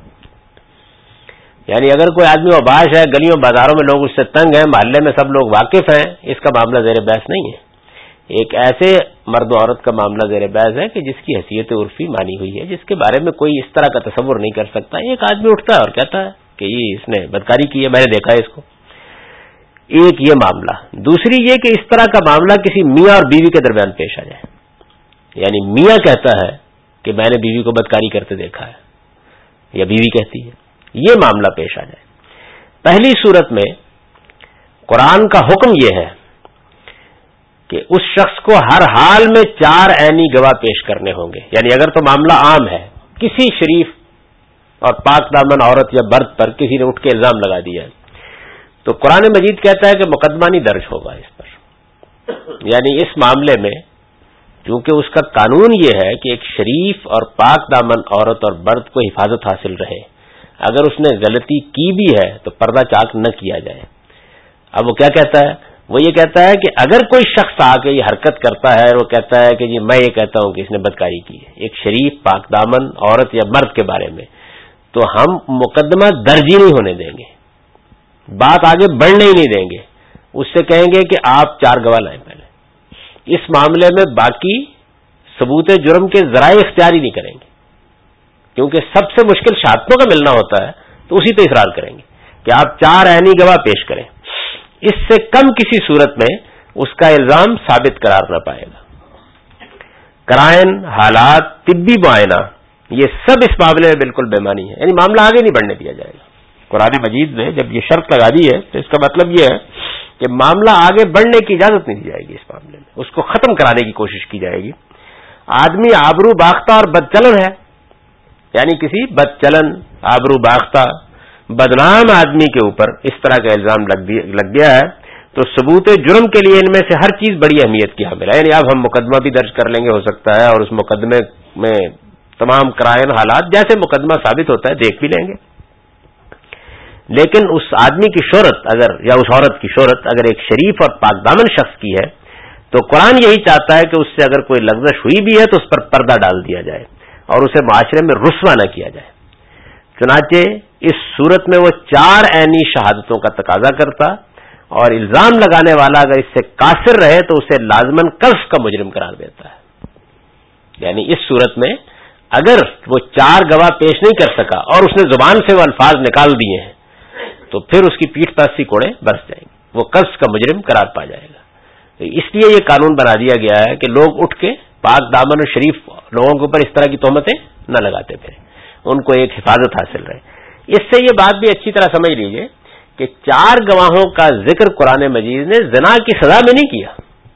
یعنی اگر کوئی آدمی اوباش ہے, گلیوں بازاروں میں لوگ اس سے تنگ ہیں, محلے میں سب لوگ واقف ہیں, اس کا معاملہ زیر بحث نہیں ہے. ایک ایسے مرد و عورت کا معاملہ زیر بحث ہے کہ جس کی حیثیت عرفی مانی ہوئی ہے, جس کے بارے میں کوئی اس طرح کا تصور نہیں کر سکتا. ایک آدمی اٹھتا ہے اور کہتا ہے کہ یہ اس نے بدکاری کی ہے, میں نے دیکھا ہے اس کو. ایک یہ معاملہ. دوسری یہ کہ اس طرح کا معاملہ کسی میاں اور بیوی کے درمیان پیش آ جائے, یعنی میاں کہتا ہے کہ میں نے بیوی کو بدکاری کرتے دیکھا ہے یا بیوی کہتی ہے, یہ معاملہ پیش آ جائے. پہلی صورت میں قرآن کا حکم یہ ہے کہ اس شخص کو ہر حال میں چار عینی گواہ پیش کرنے ہوں گے. یعنی اگر تو معاملہ عام ہے, کسی شریف اور پاک دامن عورت یا مرد پر کسی نے اٹھ کے الزام لگا دیا تو قرآن مجید کہتا ہے کہ مقدمہ نہیں درج ہوگا اس پر. یعنی اس معاملے میں کیونکہ اس کا قانون یہ ہے کہ ایک شریف اور پاک دامن عورت اور مرد کو حفاظت حاصل رہے, اگر اس نے غلطی کی بھی ہے تو پردہ چاک نہ کیا جائے. اب وہ کیا کہتا ہے, وہ یہ کہتا ہے کہ اگر کوئی شخص آ کے یہ حرکت کرتا ہے اور وہ کہتا ہے کہ جی میں یہ کہتا ہوں کہ اس نے بدکاری کی ہے ایک شریف پاک دامن عورت یا مرد کے بارے میں, تو ہم مقدمہ درج ہی نہیں ہونے دیں گے, بات آگے بڑھنے ہی نہیں دیں گے. اس سے کہیں گے کہ آپ چار گواہ لائیں پہلے. اس معاملے میں باقی ثبوت جرم کے ذرائع اختیار ہی نہیں کریں گے. کیونکہ سب سے مشکل شہادتوں کا ملنا ہوتا ہے تو اسی پہ اصرار کریں گے کہ آپ چار عینی گواہ پیش کریں. اس سے کم کسی صورت میں اس کا الزام ثابت قرار نہ پائے گا. قرائن، حالات، طبی معائنہ، یہ سب اس معاملے میں بالکل بے معنی ہے، یعنی معاملہ آگے نہیں بڑھنے دیا جائے گا. قرآن مجید نے جب یہ شرط لگا دی ہے تو اس کا مطلب یہ ہے کہ معاملہ آگے بڑھنے کی اجازت نہیں دی جائے گی. اس معاملے میں اس کو ختم کرانے کی کوشش کی جائے گی. آدمی آبرو باختہ اور بدچلن ہے، یعنی کسی بدچلن، آبرو باختہ، بدنام آدمی کے اوپر اس طرح کا الزام لگ گیا ہے تو ثبوت جرم کے لیے ان میں سے ہر چیز بڑی اہمیت کی حامل ہے. یعنی اب ہم مقدمہ بھی درج کر لیں گے ہو سکتا ہے، اور اس مقدمے میں تمام قرائن، حالات جیسے مقدمہ ثابت ہوتا ہے دیکھ بھی لیں گے. لیکن اس آدمی کی شہرت اگر یا اس عورت کی شہرت اگر ایک شریف اور پاک دامن شخص کی ہے تو قرآن یہی چاہتا ہے کہ اس سے اگر کوئی لغزش ہوئی بھی ہے تو اس پر پردہ ڈال دیا جائے اور اسے معاشرے میں رسوا نہ کیا جائے. چنانچہ اس صورت میں وہ چار عینی شہادتوں کا تقاضا کرتا، اور الزام لگانے والا اگر اس سے قاصر رہے تو اسے لازماً قذف کا مجرم قرار دیتا ہے. یعنی اس صورت میں اگر وہ چار گواہ پیش نہیں کر سکا اور اس نے زبان سے وہ الفاظ نکال دیے ہیں تو پھر اس کی پیٹھ پر اسی کوڑے برس جائیں گے، وہ قذف کا مجرم قرار پا جائے گا. اس لیے یہ قانون بنا دیا گیا ہے کہ لوگ اٹھ کے پاک دامن اور شریف لوگوں کے اوپر اس طرح کی تہمتیں نہ لگاتے پھریں، ان کو ایک حفاظت حاصل رہے. اس سے یہ بات بھی اچھی طرح سمجھ لیجئے کہ چار گواہوں کا ذکر قرآن مجید نے زنا کی سزا میں نہیں کیا.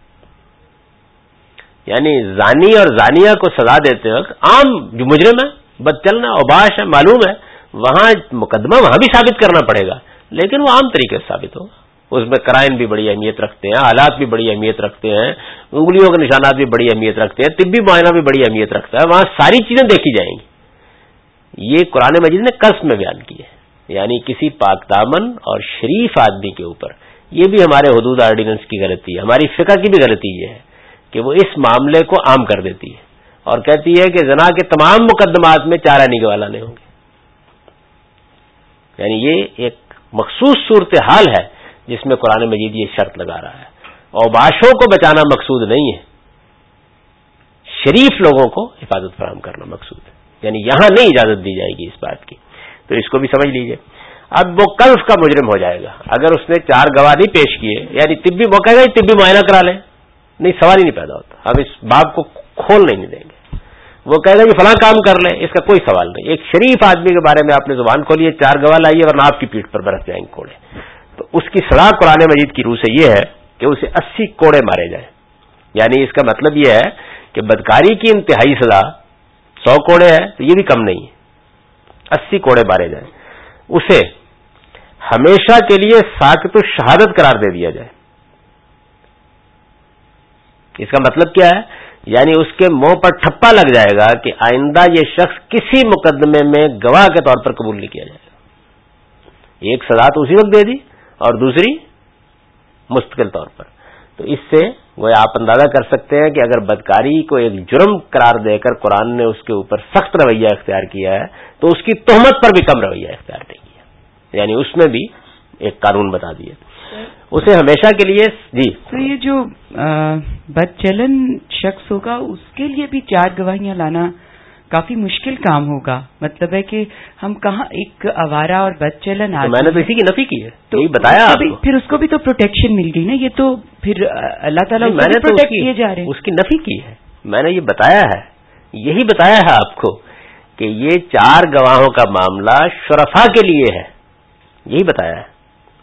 یعنی زانی اور زانیہ کو سزا دیتے وقت عام جو مجرم ہے، بدچلنا، اوباش ہے، معلوم ہے، وہاں مقدمہ وہاں بھی ثابت کرنا پڑے گا، لیکن وہ عام طریقے سے ثابت ہوگا. اس میں قرائن بھی بڑی اہمیت رکھتے ہیں، حالات بھی بڑی اہمیت رکھتے ہیں، انگلیوں کے نشانات بھی بڑی اہمیت رکھتے ہیں، طبی معائنہ بھی بڑی اہمیت رکھتا ہے، وہاں ساری چیزیں دیکھی جائیں گی. یہ قرآن مجید نے قسم میں بیان کی ہے، یعنی کسی پاک دامن اور شریف آدمی کے اوپر. یہ بھی ہمارے حدود آرڈیننس کی غلطی ہے، ہماری فقہ کی بھی غلطی یہ ہے کہ وہ اس معاملے کو عام کر دیتی ہے اور کہتی ہے کہ زنا کے تمام مقدمات میں چار عینی گواہ لانے ہوں گے. یعنی یہ ایک مخصوص صورتحال ہے جس میں قرآن مجید یہ شرط لگا رہا ہے. اوباشوں کو بچانا مقصود نہیں ہے، شریف لوگوں کو حفاظت فراہم کرنا مقصود ہے. یعنی یہاں نہیں اجازت دی جائے گی اس بات کی، تو اس کو بھی سمجھ لیجئے. اب وہ قذف کا مجرم ہو جائے گا اگر اس نے چار گواہ نہیں پیش کیے، یعنی طبی موقع ہے طبی معائنہ کرا لیں، نہیں سوال ہی نہیں پیدا ہوتا. ہم اس باب کو کھول نہیں دیں گے. وہ کہے گا کہ فلاں کام کر لیں، اس کا کوئی سوال نہیں. ایک شریف آدمی کے بارے میں آپ نے زبان کھولی ہے، چار گواہ لائیے ورنہ آپ کی پیٹھ پر برس جائیں گے کوڑے. تو اس کی سزا قرآن مجید کی روح سے یہ ہے کہ اسے اسی کوڑے مارے جائیں. یعنی اس کا مطلب یہ ہے کہ بدکاری کی انتہائی سزا سو کوڑے ہے تو یہ بھی کم نہیں ہے، اسی کوڑے مارے جائیں. اسے ہمیشہ کے لیے ساکت الشہادت قرار دے دیا جائے. اس کا مطلب کیا ہے؟ یعنی اس کے منہ پر ٹھپا لگ جائے گا کہ آئندہ یہ شخص کسی مقدمے میں گواہ کے طور پر قبول نہیں کیا جائے گا. ایک سزا تو اسی وقت دے دی اور دوسری مستقل طور پر. تو اس سے وہ آپ اندازہ کر سکتے ہیں کہ اگر بدکاری کو ایک جرم قرار دے کر قرآن نے اس کے اوپر سخت رویہ اختیار کیا ہے تو اس کی تہمت پر بھی کم رویہ اختیار نہیں کیا. یعنی اس میں بھی ایک قانون بتا دیا اسے ہمیشہ کے لیے. جی تو یہ جو بدچلن شخص ہوگا اس کے لیے بھی چار گواہیاں لانا کافی مشکل کام ہوگا. مطلب ہے کہ ہم کہاں ایک آوارہ اور بدچلن آدمی، میں نے تو اسی کی نفی کی ہے تو یہ بتایا آپ کو. پھر اس کو بھی تو پروٹیکشن مل گئی نا. یہ تو پھر اللہ تعالیٰ میں نے پروٹیکٹ کیے جا رہے ہیں. اس کی نفی کی ہے، میں نے یہ بتایا ہے، یہی بتایا ہے آپ کو کہ یہ چار گواہوں کا معاملہ شرفاء کے لیے ہے، یہی بتایا ہے.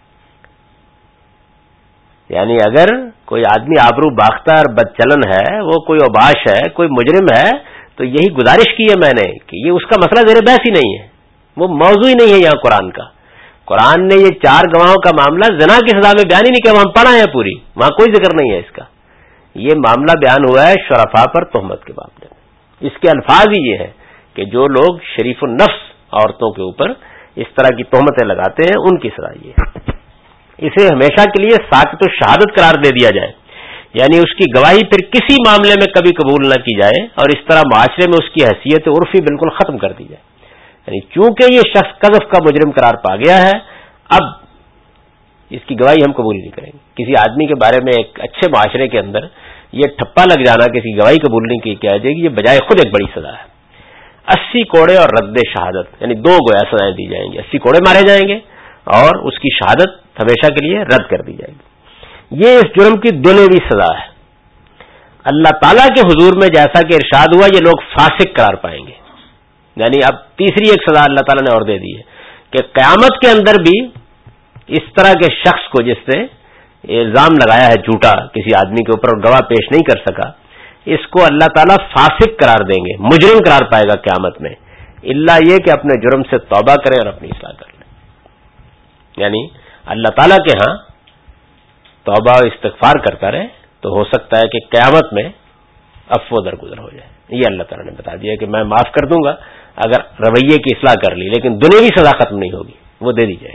یعنی اگر کوئی آدمی آبرو باختہ اور بدچلن ہے، وہ کوئی اوباش ہے، کوئی مجرم ہے، تو یہی گزارش کی ہے میں نے کہ یہ اس کا مسئلہ زیر بحث ہی نہیں ہے، وہ موضوع ہی نہیں ہے یہاں قرآن کا. قرآن نے یہ چار گواہوں کا معاملہ زنا کی سزا میں بیان ہی نہیں کیا، وہاں پڑھا ہے پوری، وہاں کوئی ذکر نہیں ہے اس کا. یہ معاملہ بیان ہوا ہے شرفاء پر تہمت کے معاملے میں. اس کے الفاظ ہی یہ ہے کہ جو لوگ شریف النفس عورتوں کے اوپر اس طرح کی تہمتیں لگاتے ہیں ان کی سزا یہ ہے. اسے ہمیشہ کے لیے ساکت الشہادت قرار دے دیا جائے، یعنی اس کی گواہی پھر کسی معاملے میں کبھی قبول نہ کی جائے اور اس طرح معاشرے میں اس کی حیثیت عرفی بالکل ختم کر دی جائے. یعنی چونکہ یہ شخص قذف کا مجرم قرار پا گیا ہے، اب اس کی گواہی ہم قبول نہیں کریں گے. کسی آدمی کے بارے میں ایک اچھے معاشرے کے اندر یہ ٹھپا لگ جانا کہ اس کی گواہی قبول نہیں کی جائے گی، یہ بجائے خود ایک بڑی سزا ہے. اسی کوڑے اور رد شہادت، یعنی دو گویا سزائیں دی جائیں گی، اسی کوڑے مارے جائیں گے اور اس کی شہادت ہمیشہ کے لیے رد کر دی جائے گی۔ یہ اس جرم کی دنیوی سزا ہے۔ اللہ تعالیٰ کے حضور میں جیسا کہ ارشاد ہوا یہ لوگ فاسق قرار پائیں گے، یعنی اب تیسری ایک سزا اللہ تعالیٰ نے اور دے دی ہے کہ قیامت کے اندر بھی اس طرح کے شخص کو جس نے الزام لگایا ہے جھوٹا کسی آدمی کے اوپر اور گواہ پیش نہیں کر سکا، اس کو اللہ تعالیٰ فاسق قرار دیں گے، مجرم قرار پائے گا قیامت میں، الا یہ کہ اپنے جرم سے توبہ کرے اور اپنی اصلاح کر لیں۔ یعنی اللہ تعالیٰ کے ہاں توبہ و استغفار کرتا رہے تو ہو سکتا ہے کہ قیامت میں عفو درگزر ہو جائے۔ یہ اللہ تعالیٰ نے بتا دیا کہ میں معاف کر دوں گا اگر رویے کی اصلاح کر لی، لیکن دنیاوی سزا ختم نہیں ہوگی، وہ دے دی جائے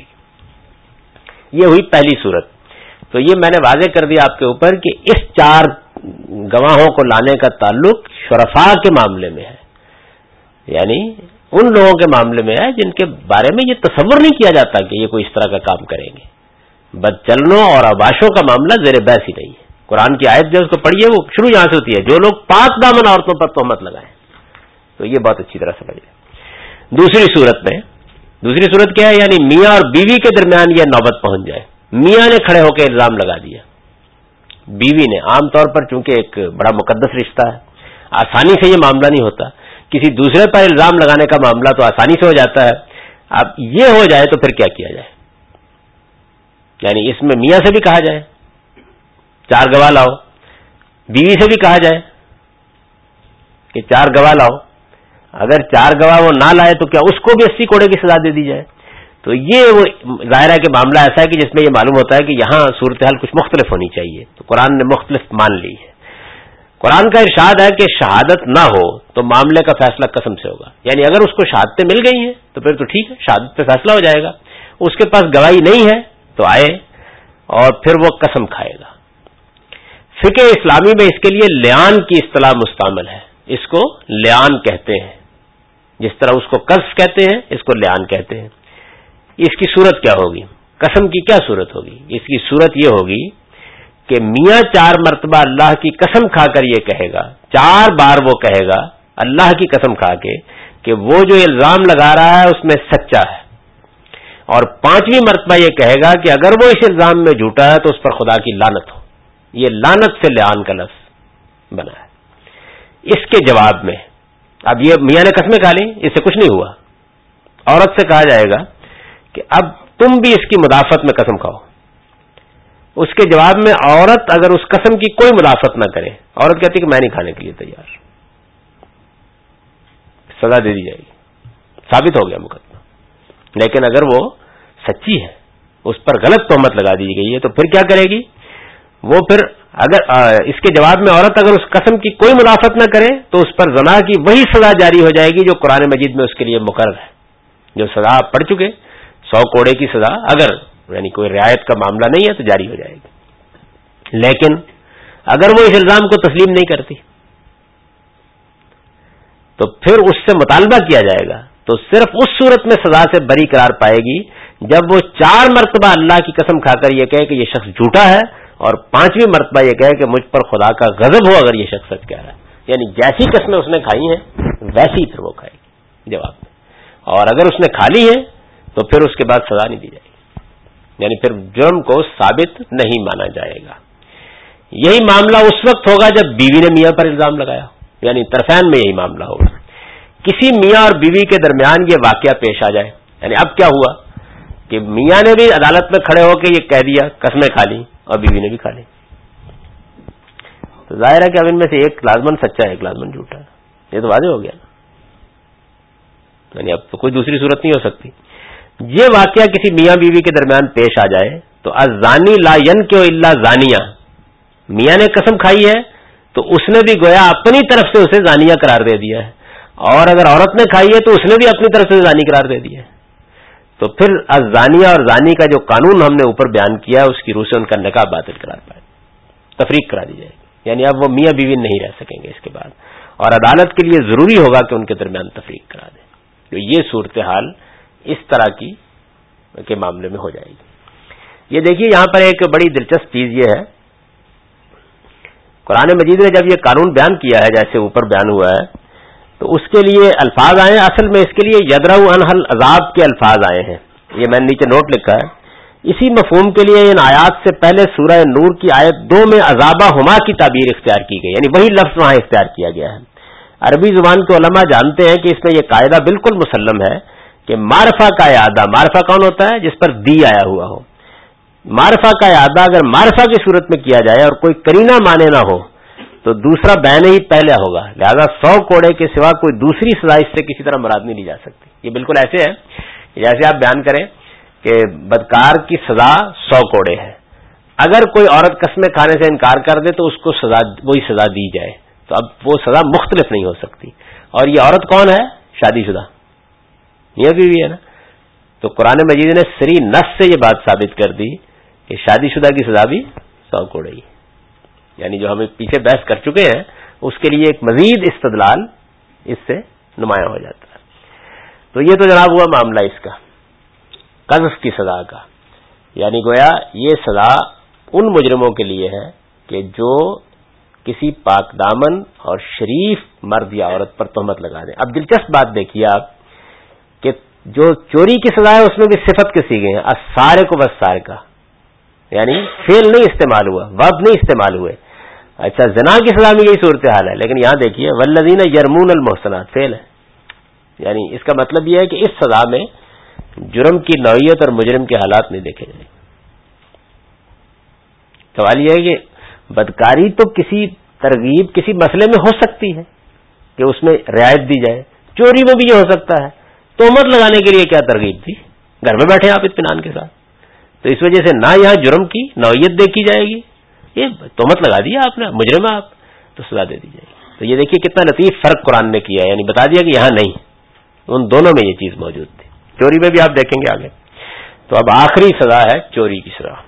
گی۔ یہ ہوئی پہلی صورت۔ تو یہ میں نے واضح کر دیا آپ کے اوپر کہ اس چار گواہوں کو لانے کا تعلق شرفاء کے معاملے میں ہے، یعنی ان لوگوں کے معاملے میں ہے جن کے بارے میں یہ تصور نہیں کیا جاتا کہ یہ کوئی اس طرح کا کام کریں گے۔ بدچلنوں اور اوباشوں کا معاملہ زیر بحث ہی نہیں ہے۔ قرآن کی آیت جو اس کو پڑھیے وہ شروع یہاں سے ہوتی ہے، جو لوگ پاک دامن عورتوں پر تہمت لگائیں، تو یہ بہت اچھی طرح سمجھ لیں۔ دوسری صورت میں دوسری صورت کیا ہے؟ یعنی میاں اور بیوی کے درمیان یہ نوبت پہنچ جائے، میاں نے کھڑے ہو کے الزام لگا دیا، بیوی نے، عام طور پر چونکہ ایک بڑا مقدس رشتہ ہے، آسانی سے یہ معاملہ نہیں ہوتا، کسی دوسرے پر الزام لگانے کا معاملہ تو آسانی سے ہو جاتا ہے، اب یہ ہو جائے تو پھر کیا کیا جائے؟ یعنی اس میں میاں سے بھی کہا جائے چار گواہ لاؤ، بیوی سے بھی کہا جائے کہ چار گواہ لاؤ، اگر چار گواہ وہ نہ لائے تو کیا اس کو بھی اسی کوڑے کی سزا دے دی جائے؟ تو یہ وہ ظاہر ہے کہ معاملہ ایسا ہے کہ جس میں یہ معلوم ہوتا ہے کہ یہاں صورتحال کچھ مختلف ہونی چاہیے، تو قرآن نے مختلف مان لی ہے۔ قرآن کا ارشاد ہے کہ شہادت نہ ہو تو معاملے کا فیصلہ قسم سے ہوگا، یعنی اگر اس کو شہادتیں مل گئی ہیں تو پھر تو ٹھیک ہے، شہادت پہ فیصلہ ہو جائے گا، اس کے پاس گواہی نہیں ہے تو آئے اور پھر وہ قسم کھائے گا۔ فقہ اسلامی میں اس کے لیے لیان کی اصطلاح مستعمل ہے، اس کو لیان کہتے ہیں، جس طرح اس کو قذف کہتے ہیں اس کو لیان کہتے ہیں۔ اس کی صورت کیا ہوگی؟ قسم کی کیا صورت ہوگی؟ اس کی صورت یہ ہوگی کہ میاں چار مرتبہ اللہ کی قسم کھا کر یہ کہے گا، چار بار وہ کہے گا اللہ کی قسم کھا کے کہ وہ جو الزام لگا رہا ہے اس میں سچا ہے، اور پانچویں مرتبہ یہ کہے گا کہ اگر وہ اس الزام میں جھوٹا ہے تو اس پر خدا کی لعنت ہو۔ یہ لعنت سے لیان کا لفظ بنا ہے۔ اس کے جواب میں اب یہ میاں نے قسمیں کھا لی، اس سے کچھ نہیں ہوا، عورت سے کہا جائے گا کہ اب تم بھی اس کی مدافعت میں قسم کھاؤ۔ اس کے جواب میں عورت اگر اس قسم کی کوئی مدافعت نہ کرے، عورت کہتی کہ میں نہیں کھانے کے لیے تیار، سزا دے دی جائے گی، ثابت ہو گیا مقدمہ۔ لیکن اگر وہ سچی ہے، اس پر غلط تہمت لگا دی گئی ہے تو پھر کیا کرے گی؟ وہ پھر اگر اس کے جواب میں عورت اگر اس قسم کی کوئی مدافعت نہ کرے تو اس پر زنا کی وہی سزا جاری ہو جائے گی جو قرآن مجید میں اس کے لیے مقرر ہے، جو سزا آپ پڑھ چکے، سو کوڑے کی سزا اگر یعنی کوئی رعایت کا معاملہ نہیں ہے تو جاری ہو جائے گی۔ لیکن اگر وہ اس الزام کو تسلیم نہیں کرتی تو پھر اس سے مطالبہ کیا جائے گا، تو صرف اس صورت میں سزا سے بری قرار پائے گی جب وہ چار مرتبہ اللہ کی قسم کھا کر یہ کہے کہ یہ شخص جھوٹا ہے، اور پانچویں مرتبہ یہ کہے کہ مجھ پر خدا کا غضب ہو اگر یہ شخص سچ کہہ رہا ہے، یعنی جیسی قسمیں اس نے کھائی ہیں ویسی پھر وہ کھائے گی جواب میں، اور اگر اس نے کھا لی ہے تو پھر اس کے بعد سزا نہیں دی جائے گی، یعنی پھر جرم کو ثابت نہیں مانا جائے گا۔ یہی معاملہ اس وقت ہوگا جب بیوی نے میاں پر الزام لگایا، یعنی طرفین میں یہی معاملہ ہوگا۔ کسی میاں اور بیوی کے درمیان یہ واقعہ پیش آ جائے، یعنی اب کیا ہوا کہ میاں نے بھی عدالت میں کھڑے ہو کے یہ کہہ دیا، قسمیں کھا لی، اور بیوی نے بھی کھا لی، تو ظاہر ہے کہ اب ان میں سے ایک لازمن سچا ہے ایک لازمن جھوٹا ہے، یہ تو واضح ہو گیا نا، یعنی اب تو کوئی دوسری صورت نہیں ہو سکتی۔ یہ واقعہ کسی میاں بیوی کے درمیان پیش آ جائے تو الزانی لا ینکح الا زانیہ، میاں نے قسم کھائی ہے تو اس نے بھی گویا اپنی طرف سے اسے زانیہ قرار دے دیا ہے، اور اگر عورت نے کھائی ہے تو اس نے بھی اپنی طرف سے زانی قرار دے دیا ہے، تو پھر الزانیہ اور زانی کا جو قانون ہم نے اوپر بیان کیا ہے اس کی روح سے ان کا نکاح باطل قرار پائے، تفریق کرا دی جائے گی، یعنی اب وہ میاں بیوی نہیں رہ سکیں گے اس کے بعد، اور عدالت کے لیے ضروری ہوگا کہ ان کے درمیان تفریق کرا دیں، تو یہ صورتحال اس طرح کی کے معاملے میں ہو جائے گی۔ یہ دیکھیے یہاں پر ایک بڑی دلچسپ چیز یہ ہے، قرآن مجید نے جب یہ قانون بیان کیا ہے جیسے اوپر بیان ہوا ہے تو اس کے لیے الفاظ آئے ہیں، اصل میں اس کے لیے یدرؤ عنہ العذاب کے الفاظ آئے ہیں، یہ میں نے نیچے نوٹ لکھا ہے۔ اسی مفہوم کے لیے ان آیات سے پہلے سورہ نور کی آیت دو میں عذابہ ہما کی تعبیر اختیار کی گئی، یعنی وہی لفظ وہاں اختیار کیا گیا ہے۔ عربی زبان کے علماء جانتے ہیں کہ اس میں یہ قاعدہ بالکل مسلم ہے کہ معرفہ کا اعادہ، معرفہ کون ہوتا ہے؟ جس پر دی آیا ہوا ہو۔ معرفہ کا اعادہ اگر معرفہ کی صورت میں کیا جائے اور کوئی قرینہ مانے نہ ہو تو دوسرا بیان ہی پہلے ہوگا، لہذا سو کوڑے کے سوا کوئی دوسری سزا اس سے کسی طرح مراد نہیں لی جا سکتی۔ یہ بالکل ایسے ہے جیسے آپ بیان کریں کہ بدکار کی سزا سو کوڑے ہے، اگر کوئی عورت قسمیں کھانے سے انکار کر دے تو اس کو سزا وہی سزا دی جائے، تو اب وہ سزا مختلف نہیں ہو سکتی۔ اور یہ عورت کون ہے؟ شادی شدہ میاں بیوی ہے نا۔ تو قرآن مجید نے سری نص سے یہ بات ثابت کر دی کہ شادی شدہ کی سزا بھی سو کوڑے ہی، یعنی جو ہم پیچھے بحث کر چکے ہیں اس کے لیے ایک مزید استدلال اس سے نمایاں ہو جاتا ہے۔ تو یہ تو جناب ہوا معاملہ اس کا قذف کی سزا کا، یعنی گویا یہ سزا ان مجرموں کے لیے ہے کہ جو کسی پاک دامن اور شریف مرد یا عورت پر تہمت لگا دیں۔ اب دلچسپ بات دیکھیے آپ کہ جو چوری کی سزا ہے اس میں بھی صفت کے سیغے ہیں، السارق والسارقہ، یعنی فعل نہیں استعمال ہوا، ورب نہیں استعمال ہوئے۔ اچھا زنا کی سزا میں یہی صورتحال ہے، لیکن یہاں دیکھیے والذین یرمون المحصنات فعل ہے، یعنی اس کا مطلب یہ ہے کہ اس سزا میں جرم کی نوعیت اور مجرم کے حالات نہیں دیکھے جائیں۔ سوال یہ ہے کہ بدکاری تو کسی ترغیب کسی مسئلے میں ہو سکتی ہے کہ اس میں رعایت دی جائے، چوری میں بھی یہ ہو سکتا ہے۔ تہمت لگانے کے لیے کیا ترغیب دی؟ گھر میں بیٹھے آپ اطمینان کے ساتھ، تو اس وجہ سے نہ یہاں جرم کی نوعیت دیکھی جائے گی، یہ تہمت لگا دیا آپ نے، مجرم آپ، تو سزا دے دی جائے گی۔ تو یہ دیکھیے کتنا لطیف فرق قرآن نے کیا ہے، یعنی بتا دیا کہ یہاں نہیں، ان دونوں میں یہ چیز موجود تھی۔ چوری میں بھی آپ دیکھیں گے آگے۔ تو اب آخری سزا ہے چوری کی سزا۔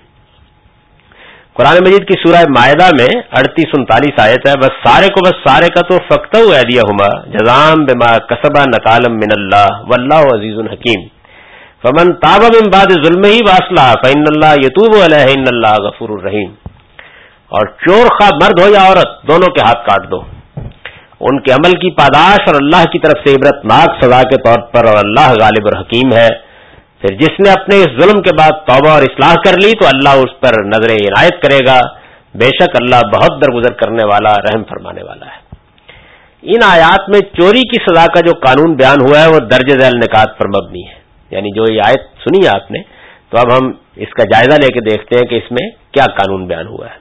قرآن مجید کی سورہ مائدہ میں اڑتیس انتالیس آیت ہے، بس سارے کو بس سارے کا تو فقطعوا ایدیہما جزاء بما کسبا نکالا من اللہ واللہ عزیز حکیم فمن تاب من بعد ظلمہ واصلح فإن اللہ یتوب علیہ ان اللہ غفور الرحیم۔ اور چور خواہ مرد ہو یا عورت دونوں کے ہاتھ کاٹ دو، ان کے عمل کی پاداش اور اللہ کی طرف سے عبرتناک سزا کے طور پر، اور اللہ غالب اور حکیم ہے۔ پھر جس نے اپنے اس ظلم کے بعد توبہ اور اصلاح کر لی تو اللہ اس پر نظر عنایت کرے گا، بے شک اللہ بہت درگزر کرنے والا رحم فرمانے والا ہے۔ ان آیات میں چوری کی سزا کا جو قانون بیان ہوا ہے وہ درج ذیل نکات پر مبنی ہے، یعنی جو یہ آیت سنی ہے آپ نے، تو اب ہم اس کا جائزہ لے کے دیکھتے ہیں کہ اس میں کیا قانون بیان ہوا ہے۔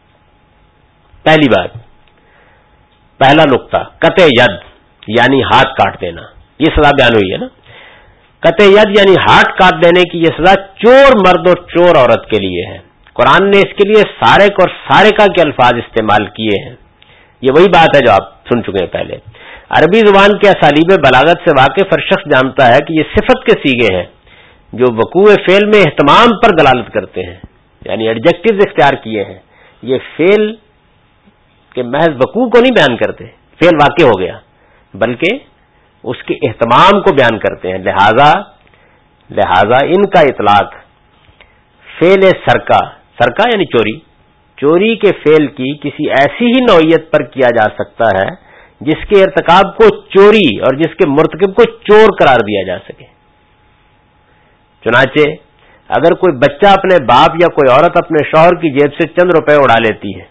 پہلی بات، پہلا نقطہ، قطع ید یعنی ہاتھ کاٹ دینا، یہ سزا بیان ہوئی ہے نا۔ قطع ید یعنی ہاتھ کاٹ دینے کی یہ سزا چور مرد اور چور عورت کے لیے ہے۔ قرآن نے اس کے لیے سارق اور سارقہ کے الفاظ استعمال کیے ہیں، یہ وہی بات ہے جو آپ سن چکے ہیں پہلے۔ عربی زبان کے اسالیب بلاغت سے واقف ہر شخص جانتا ہے کہ یہ صفت کے سیغے ہیں جو وقوع فعل میں اہتمام پر دلالت کرتے ہیں، یعنی ایڈجیکٹیوز اختیار کیے ہیں، یہ فعل کہ محض وقوع کو نہیں بیان کرتے، فعل واقع ہو گیا، بلکہ اس کے اہتمام کو بیان کرتے ہیں۔ لہذا لہذا ان کا اطلاق فعل سرقہ، سرقہ یعنی چوری، چوری کے فعل کی کسی ایسی ہی نوعیت پر کیا جا سکتا ہے جس کے ارتکاب کو چوری اور جس کے مرتکب کو چور قرار دیا جا سکے۔ چنانچہ اگر کوئی بچہ اپنے باپ یا کوئی عورت اپنے شوہر کی جیب سے چند روپے اڑا لیتی ہے،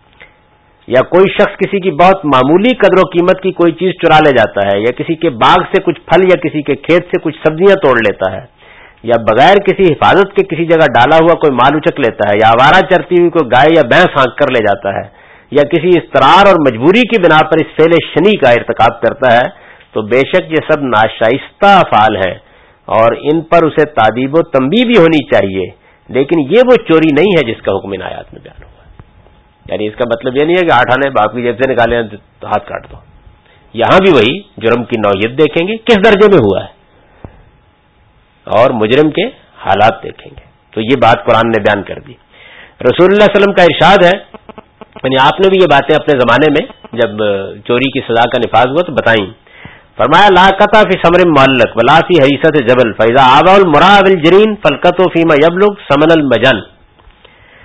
یا کوئی شخص کسی کی بہت معمولی قدر و قیمت کی کوئی چیز چرا لے جاتا ہے، یا کسی کے باغ سے کچھ پھل یا کسی کے کھیت سے کچھ سبزیاں توڑ لیتا ہے، یا بغیر کسی حفاظت کے کسی جگہ ڈالا ہوا کوئی مال اچک لیتا ہے، یا آوارہ چرتی ہوئی کوئی گائے یا بھینس ہانک کر لے جاتا ہے، یا کسی اضطرار اور مجبوری کی بنا پر اس فعل شنی کا ارتکاب کرتا ہے، تو بے شک یہ سب ناشائستہ افعال ہیں اور ان پر اسے تادیب و تنبیہ بھی ہونی چاہیے، لیکن یہ وہ چوری نہیں ہے جس کا حکم ان آیات میں بیان ہوا ہے۔ یعنی اس کا مطلب یہ نہیں ہے کہ آٹھ آنے باپ کی جیب سے نکالے تو ہاتھ کاٹ دو، یہاں بھی وہی جرم کی نوعیت دیکھیں گے کس درجے میں ہوا ہے اور مجرم کے حالات دیکھیں گے۔ تو یہ بات قرآن نے بیان کر دی۔ رسول اللہ علیہ وسلم کا ارشاد ہے، یعنی آپ نے بھی یہ باتیں اپنے زمانے میں جب چوری کی سزا کا نفاذ ہوا تو بتائیں، فرمایا لا قطع فی ثمر معلق ولا فی حریصۃ جبل فاذا آبا المراء بالجرین فالقطع فیما یبلغ ثمن المجن۔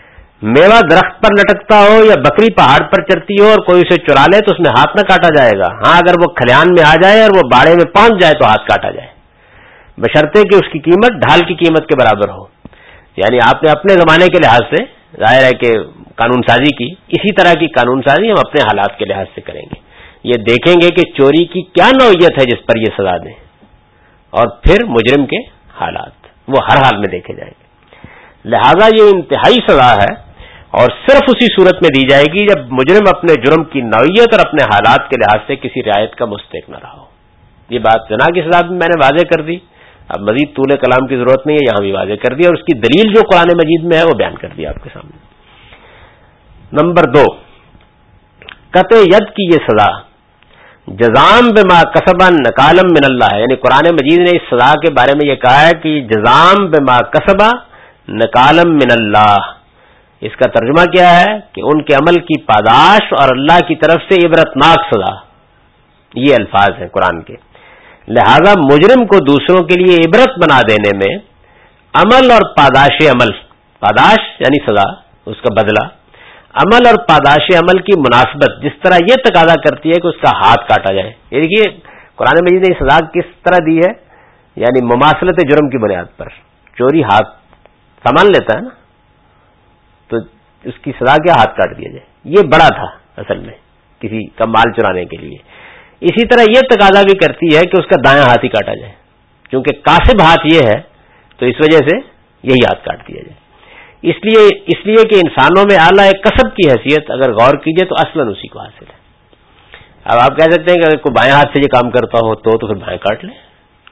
میوہ درخت پر لٹکتا ہو یا بکری پہاڑ پر چرتی ہو اور کوئی اسے چرا لے تو اس میں ہاتھ نہ کاٹا جائے گا. ہاں اگر وہ کھلیان میں آ جائے اور وہ باڑے میں پہنچ جائے تو ہاتھ کاٹا جائے, بشرطے کہ اس کی قیمت ڈھال کی قیمت کے برابر ہو. یعنی آپ نے اپنے زمانے کے لحاظ سے ظاہر ہے کہ قانون سازی کی, اسی طرح کی قانون سازی ہم اپنے حالات کے لحاظ سے کریں گے. یہ دیکھیں گے کہ چوری کی کیا نوعیت ہے جس پر یہ سزا دیں, اور پھر مجرم کے حالات وہ ہر حال میں دیکھے جائیں گے. لہذا یہ انتہائی سزا ہے اور صرف اسی صورت میں دی جائے گی جب مجرم اپنے جرم کی نوعیت اور اپنے حالات کے لحاظ سے کسی رعایت کا مستحق نہ رہا ہو. یہ بات زنا کی سزا بھی میں نے واضح کر دی, اب مزید طول کلام کی ضرورت نہیں ہے, یہاں بھی واضح کر دی اور اس کی دلیل جو قرآن مجید میں ہے وہ بیان کر دی آپ کے سامنے. نمبر دو, قطع ید کی یہ سزا جزام بما کسبا نکالم من اللہ ہے. یعنی قرآن مجید نے اس سزا کے بارے میں یہ کہا ہے کہ جزام بما کسبا نکالم من اللہ. اس کا ترجمہ کیا ہے کہ ان کے عمل کی پاداش اور اللہ کی طرف سے عبرتناک سزا. یہ الفاظ ہیں قرآن کے. لہذا مجرم کو دوسروں کے لیے عبرت بنا دینے میں عمل اور پاداش عمل, پاداش یعنی سزا, اس کا بدلہ, عمل اور پاداش عمل کی مناسبت جس طرح یہ تقاضا کرتی ہے کہ اس کا ہاتھ کاٹا جائے. یہ دیکھیے قرآن مجید نے سزا کس طرح دی ہے, یعنی مماثلت جرم کی بنیاد پر. چوری ہاتھ سامان لیتا ہے نا, تو اس کی سزا کیا, ہاتھ کاٹ دیا جائے. یہ بڑا تھا اصل میں کسی کا مال چرانے کے لیے. اسی طرح یہ تقاضا بھی کرتی ہے کہ اس کا دایاں ہاتھ ہی کاٹا جائے, کیونکہ کاسب ہاتھ یہ ہے تو اس وجہ سے یہی ہاتھ کاٹ دیا جائے. اس لیے اس لیے کہ انسانوں میں اعلیٰ کسب کی حیثیت اگر غور کیجئے تو اصلاً اسی کو حاصل ہے. اب آپ کہہ سکتے ہیں کہ اگر کوئی بائیں ہاتھ سے یہ کام کرتا ہو تو تو پھر بائیں کاٹ لیں.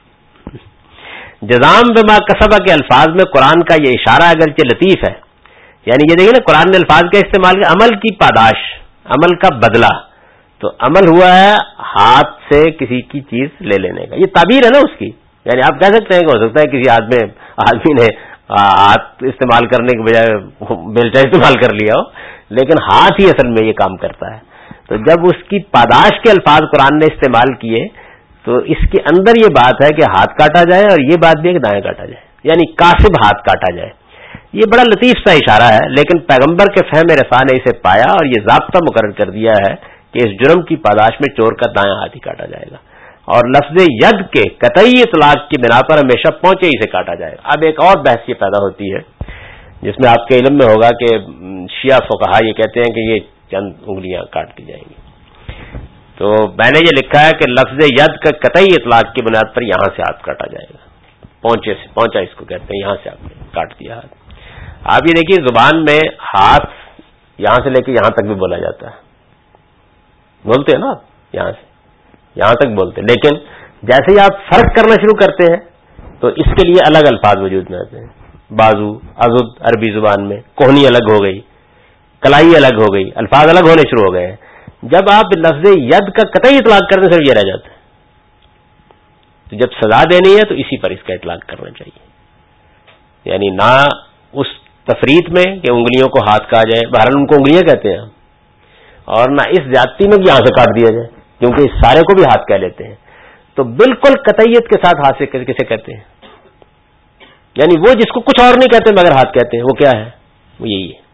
جزام بما کسبہ کے الفاظ میں قرآن کا یہ اشارہ اگرچہ لطیف ہے, یعنی یہ دیکھیں نا قرآن نے الفاظ کا استعمال کیا, عمل کی پاداش, عمل کا بدلہ. تو عمل ہوا ہے ہاتھ سے کسی کی چیز لے لینے کا, یہ تعبیر ہے نا اس کی. یعنی آپ کہہ سکتے ہیں کہ ہو سکتا ہے کسی آدمی آدمی نے ہاتھ استعمال کرنے کے بجائے بیلچا استعمال کر لیا ہو, لیکن ہاتھ ہی اصل میں یہ کام کرتا ہے. تو جب اس کی پاداش کے الفاظ قرآن نے استعمال کیے تو اس کے اندر یہ بات ہے کہ ہاتھ کاٹا جائے, اور یہ بات بھی ہے کہ دائیں کاٹا جائے, یعنی کاسب ہاتھ کاٹا جائے. یہ بڑا لطیف سا اشارہ ہے, لیکن پیغمبر کے فہم رسا نے اسے پایا اور یہ ضابطہ مقرر کر دیا ہے کہ اس جرم کی پاداش میں چور کا دایاں ہاتھ ہی کاٹا جائے گا, اور لفظ ید کے قطعی اطلاق کی بنا پر ہمیشہ پہنچے ہی سے کاٹا جائے گا. اب ایک اور بحث یہ پیدا ہوتی ہے جس میں آپ کے علم میں ہوگا کہ شیعہ فقہا یہ کہتے ہیں کہ یہ چند انگلیاں کاٹ دی جائیں گی. تو میں نے یہ لکھا ہے کہ لفظ ید کا قطعی اطلاق کی بنیاد پر یہاں سے ہاتھ کاٹا جائے گا, پہنچے سے, پہنچا اس کو کہتے ہیں, یہاں سے آپ نے کاٹ دیا ہاتھ. آپ یہ دیکھیے زبان میں ہاتھ یہاں سے لے کے یہاں تک بھی بولا جاتا ہے, بولتے ہیں نا آپ, یہاں سے یہاں تک بولتے ہیں, لیکن جیسے ہی آپ فرق کرنا شروع کرتے ہیں تو اس کے لیے الگ الفاظ وجود میں آتے ہیں. بازو, عضد عربی زبان میں, کوہنی الگ ہو گئی, کلائی الگ ہو گئی, الفاظ الگ ہونے شروع ہو گئے ہیں. جب آپ لفظ ید کا قطعی اطلاق کرنے سے یہ رہ جاتا ہے, تو جب سزا دینی ہے تو اسی پر اس کا اطلاق کرنا چاہیے. یعنی نہ اس تفریط میں کہ انگلیوں کو ہاتھ کہا جائے, بہرحال ان کو انگلیاں کہتے ہیں, اور نہ اس زیادتی میں بھی یہاں سے کاٹ دیا جائے کیونکہ اس سارے کو بھی ہاتھ کہہ لیتے ہیں. تو بالکل قطعیت کے ساتھ ہاتھ سے کسے کہتے ہیں, یعنی وہ جس کو کچھ اور نہیں کہتے مگر ہاتھ کہتے ہیں, وہ کیا ہے, وہ یہی ہے.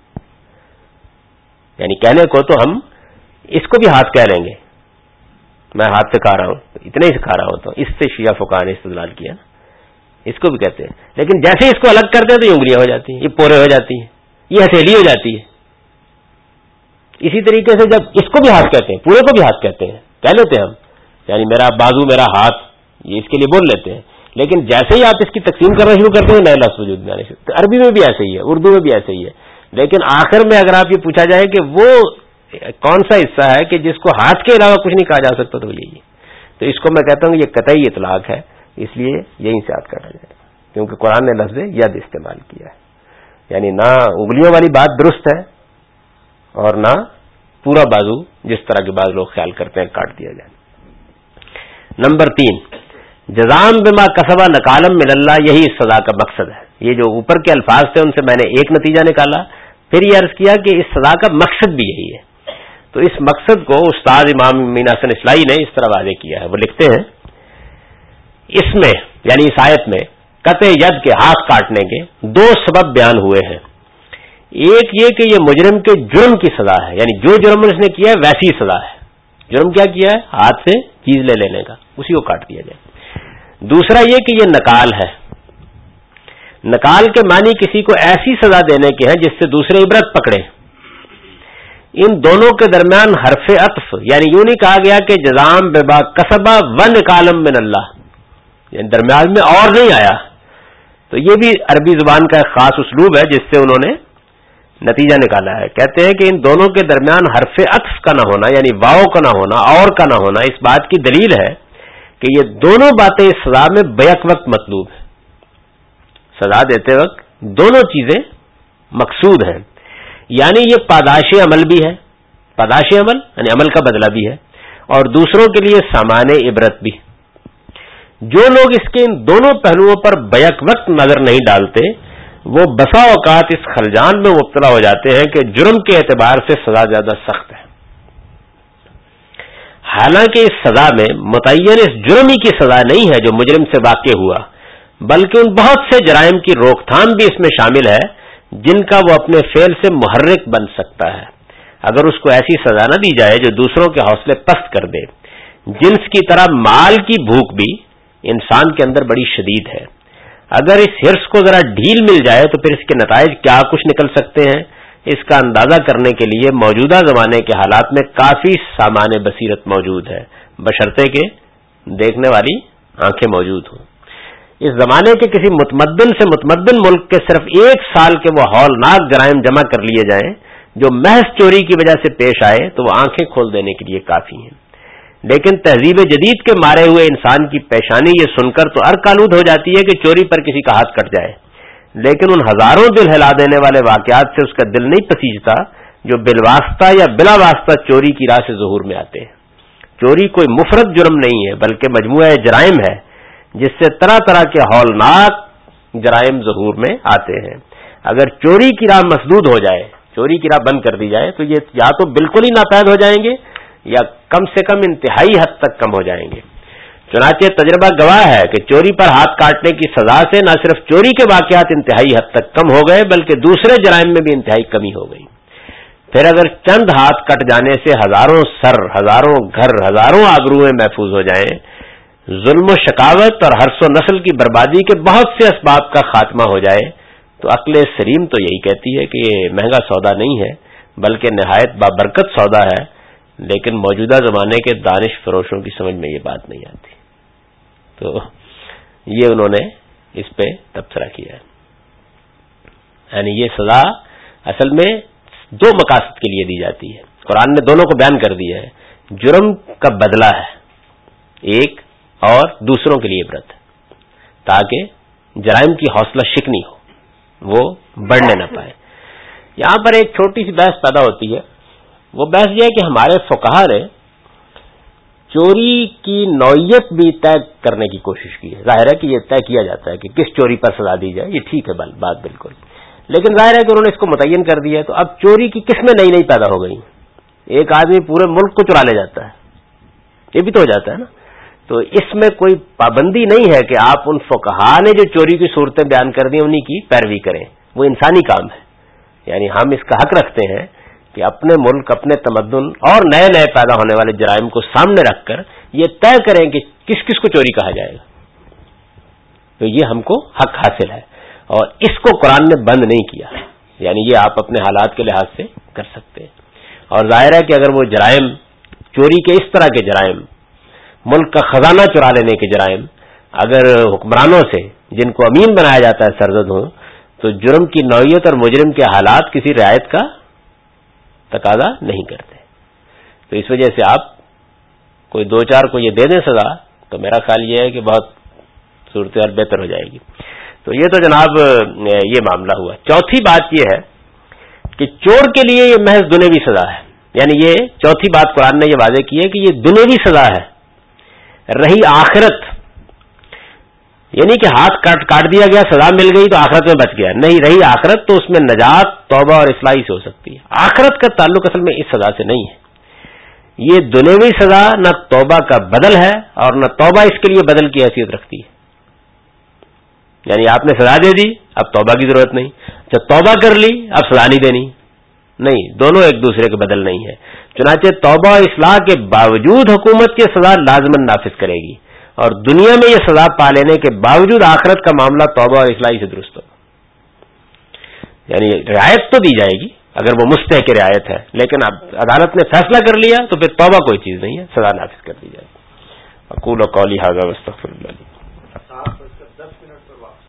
یعنی کہنے کو تو ہم اس کو بھی ہاتھ کہہ لیں گے, میں ہاتھ سے کھا رہا ہوں, اتنے ہی سے کھا رہا ہوتا ہوں, اس سے شیعہ فقہا نے استدلال کیا, اس کو بھی کہتے ہیں. لیکن جیسے ہی اس کو الگ کرتے ہیں تو یہ انگلیاں ہو جاتی ہیں, یہ پورے ہو جاتی ہیں, یہ ہتھیلی ہو جاتی ہے. اسی طریقے سے جب اس کو بھی ہاتھ کہتے ہیں, پورے کو بھی ہاتھ کہتے ہیں, کہہ لیتے ہیں ہم, یعنی میرا بازو, میرا ہاتھ, یہ اس کے لیے بول لیتے ہیں. لیکن جیسے ہی آپ اس کی تقسیم کرنا شروع کرتے ہیں نئے لفظ وجود میں آنے سے, عربی میں بھی ایسے ہی ہے, اردو میں بھی ایسے ہی ہے. لیکن آخر میں اگر آپ یہ پوچھا جائے کہ وہ کون سا حصہ ہے کہ جس کو ہاتھ کے علاوہ کچھ نہیں کہا جا سکتا, تو یہی ہے. تو اس کو میں کہتا ہوں کہ یہ قطعی اطلاق ہے, اس لیے یہیں سے ہاتھ کاٹا جائے گا, کیونکہ قرآن نے لفظ ید استعمال کیا ہے. یعنی نہ انگلیوں والی بات درست ہے اور نہ پورا بازو جس طرح کے بعض لوگ خیال کرتے ہیں کاٹ دیا جائے. نمبر تین, جزام بما کسبہ نکالم من اللہ, یہی اس سزا کا مقصد ہے. یہ جو اوپر کے الفاظ تھے ان سے میں نے ایک نتیجہ نکالا, پھر یہ عرض کیا کہ اس سزا کا مقصد بھی یہی ہے. تو اس مقصد کو استاد امام امین حسن اصلاحی نے اس طرح واضح کیا ہے. وہ لکھتے ہیں اس میں یعنی اس آیت میں قطع ید کے, ہاتھ کاٹنے کے دو سبب بیان ہوئے ہیں. ایک یہ کہ یہ مجرم کے جرم کی سزا ہے، یعنی جو جرم اس نے کیا ہے ویسی سزا ہے. جرم کیا کیا ہے؟ ہاتھ سے چیز لے لینے کا، اسی کو کاٹ دیا جائے. دوسرا یہ کہ یہ نکال ہے. نکال کے معنی کسی کو ایسی سزا دینے کے ہیں جس سے دوسرے عبرت پکڑے. ان دونوں کے درمیان حرف عطف، یعنی یوں نہیں کہا گیا کہ جزام بما کسبا و نکالم من اللہ، یعنی درمیان میں اور نہیں آیا. تو یہ بھی عربی زبان کا ایک خاص اسلوب ہے جس سے انہوں نے نتیجہ نکالا ہے. کہتے ہیں کہ ان دونوں کے درمیان حرف عطف کا نہ ہونا، یعنی واو کا نہ ہونا، اور کا نہ ہونا، اس بات کی دلیل ہے کہ یہ دونوں باتیں اس سزا میں بیک وقت مطلوب ہیں. سزا دیتے وقت دونوں چیزیں مقصود ہیں، یعنی یہ پاداش عمل بھی ہے، پاداش عمل یعنی عمل کا بدلہ بھی ہے، اور دوسروں کے لیے سامان عبرت بھی. جو لوگ اس کے ان دونوں پہلوؤں پر بیک وقت نظر نہیں ڈالتے وہ بسا اوقات اس خلجان میں مبتلا ہو جاتے ہیں کہ جرم کے اعتبار سے سزا زیادہ سخت ہے، حالانکہ اس سزا میں متعین اس جرم ہی کی سزا نہیں ہے جو مجرم سے واقع ہوا، بلکہ ان بہت سے جرائم کی روک تھام بھی اس میں شامل ہے جن کا وہ اپنے فعل سے محرک بن سکتا ہے اگر اس کو ایسی سزا نہ دی جائے جو دوسروں کے حوصلے پست کر دے. جنس کی طرح مال کی بھوک بھی انسان کے اندر بڑی شدید ہے. اگر اس حرص کو ذرا ڈھیل مل جائے تو پھر اس کے نتائج کیا کچھ نکل سکتے ہیں، اس کا اندازہ کرنے کے لیے موجودہ زمانے کے حالات میں کافی سامان بصیرت موجود ہے، بشرطے کہ دیکھنے والی آنکھیں موجود ہوں. اس زمانے کے کسی متمدن سے متمدن ملک کے صرف ایک سال کے وہ ہولناک جرائم جمع کر لیے جائیں جو محض چوری کی وجہ سے پیش آئے تو وہ آنکھیں کھول دینے کے لیے کافی ہیں. لیکن تہذیب جدید کے مارے ہوئے انسان کی پیشانی یہ سن کر تو ارکالود ہو جاتی ہے کہ چوری پر کسی کا ہاتھ کٹ جائے، لیکن ان ہزاروں دل ہلا دینے والے واقعات سے اس کا دل نہیں پسیجتا جو بالواسطہ یا بلا واسطہ چوری کی راہ سے ظہور میں آتے ہیں. چوری کوئی مفرد جرم نہیں ہے بلکہ مجموعہ جرائم ہے جس سے طرح طرح کے ہولناک جرائم ظہور میں آتے ہیں. اگر چوری کی راہ مسدود ہو جائے، چوری کی راہ بند کر دی جائے تو یہ یا تو بالکل ہی ناپید ہو جائیں گے یا کم سے کم انتہائی حد تک کم ہو جائیں گے. چنانچہ تجربہ گواہ ہے کہ چوری پر ہاتھ کاٹنے کی سزا سے نہ صرف چوری کے واقعات انتہائی حد تک کم ہو گئے بلکہ دوسرے جرائم میں بھی انتہائی کمی ہو گئی. پھر اگر چند ہاتھ کٹ جانے سے ہزاروں سر، ہزاروں گھر، ہزاروں آبروئیں محفوظ ہو جائیں، ظلم و شقاوت اور حرص و نسل کی بربادی کے بہت سے اسباب کا خاتمہ ہو جائے، تو عقل سلیم تو یہی کہتی ہے کہ یہ مہنگا سودا نہیں ہے بلکہ نہایت بابرکت سودا ہے. لیکن موجودہ زمانے کے دانش فروشوں کی سمجھ میں یہ بات نہیں آتی. تو یہ انہوں نے اس پہ تبصرہ کیا ہے. یعنی یہ سزا اصل میں دو مقاصد کے لیے دی جاتی ہے، قرآن نے دونوں کو بیان کر دیا ہے. جرم کا بدلہ ہے ایک، اور دوسروں کے لیے عبرت ہے تاکہ جرائم کی حوصلہ شکنی ہو، وہ بڑھنے نہ پائے. یہاں پر ایک چھوٹی سی بحث پیدا ہوتی ہے، وہ بحث یہ ہے کہ ہمارے فقہا نے چوری کی نوعیت بھی طے کرنے کی کوشش کی ہے. ظاہر ہے کہ یہ طے کیا جاتا ہے کہ کس چوری پر سزا دی جائے، یہ ٹھیک ہے بات بالکل، لیکن ظاہر ہے کہ انہوں نے اس کو متعین کر دیا ہے. تو اب چوری کی قسمیں نئی نئی پیدا ہو گئی. ایک آدمی پورے ملک کو چرا لے جاتا ہے، یہ بھی تو ہو جاتا ہے نا. تو اس میں کوئی پابندی نہیں ہے کہ آپ ان فقہا نے جو چوری کی صورتیں بیان کر دی انہی کی پیروی کریں، وہ انسانی کام ہے. یعنی ہم اس کا حق رکھتے ہیں کہ اپنے ملک، اپنے تمدن اور نئے نئے پیدا ہونے والے جرائم کو سامنے رکھ کر یہ طے کریں کہ کس کس کو چوری کہا جائے گا. تو یہ ہم کو حق حاصل ہے اور اس کو قرآن نے بند نہیں کیا. یعنی یہ آپ اپنے حالات کے لحاظ سے کر سکتے ہیں. اور ظاہر ہے کہ اگر وہ جرائم، چوری کے اس طرح کے جرائم، ملک کا خزانہ چرا لینے کے جرائم اگر حکمرانوں سے جن کو امین بنایا جاتا ہے سرزد ہوں، تو جرم کی نوعیت اور مجرم کے حالات کسی رعایت کا تقاضا نہیں کرتے. تو اس وجہ سے آپ کوئی دو چار کو یہ دے دیں سزا تو میرا خیال یہ ہے کہ بہت صورتحال بہتر ہو جائے گی. تو یہ تو جناب یہ معاملہ ہوا. چوتھی بات یہ ہے کہ چور کے لیے یہ محض دنیوی سزا ہے. یعنی یہ چوتھی بات قرآن نے یہ واضح کی ہے کہ یہ دنیوی سزا ہے. رہی آخرت، یعنی کہ ہاتھ کاٹ کاٹ دیا گیا، سزا مل گئی تو آخرت میں بچ گیا، نہیں. رہی آخرت تو اس میں نجات توبہ اور اصلاحی سے ہو سکتی ہے. آخرت کا تعلق اصل میں اس سزا سے نہیں ہے. یہ دنیوی سزا نہ توبہ کا بدل ہے اور نہ توبہ اس کے لیے بدل کی حیثیت رکھتی ہے. یعنی آپ نے سزا دے دی، اب توبہ کی ضرورت نہیں. اچھا توبہ کر لی، اب سزا نہیں دینی، نہیں، دونوں ایک دوسرے کے بدل نہیں ہے. چنانچہ توبہ و اصلاح کے باوجود حکومت کی سزا لازماً نافذ کرے گی، اور دنیا میں یہ سزا پا لینے کے باوجود آخرت کا معاملہ توبہ اور اصلاح سے درست ہوگا. یعنی رعایت تو دی جائے گی اگر وہ مستحق رعایت ہے، لیکن اب عدالت نے فیصلہ کر لیا تو پھر توبہ کوئی چیز نہیں ہے، سزا نافذ کر دی جائے گی. اقول قولی ھذا واستغفر اللہ.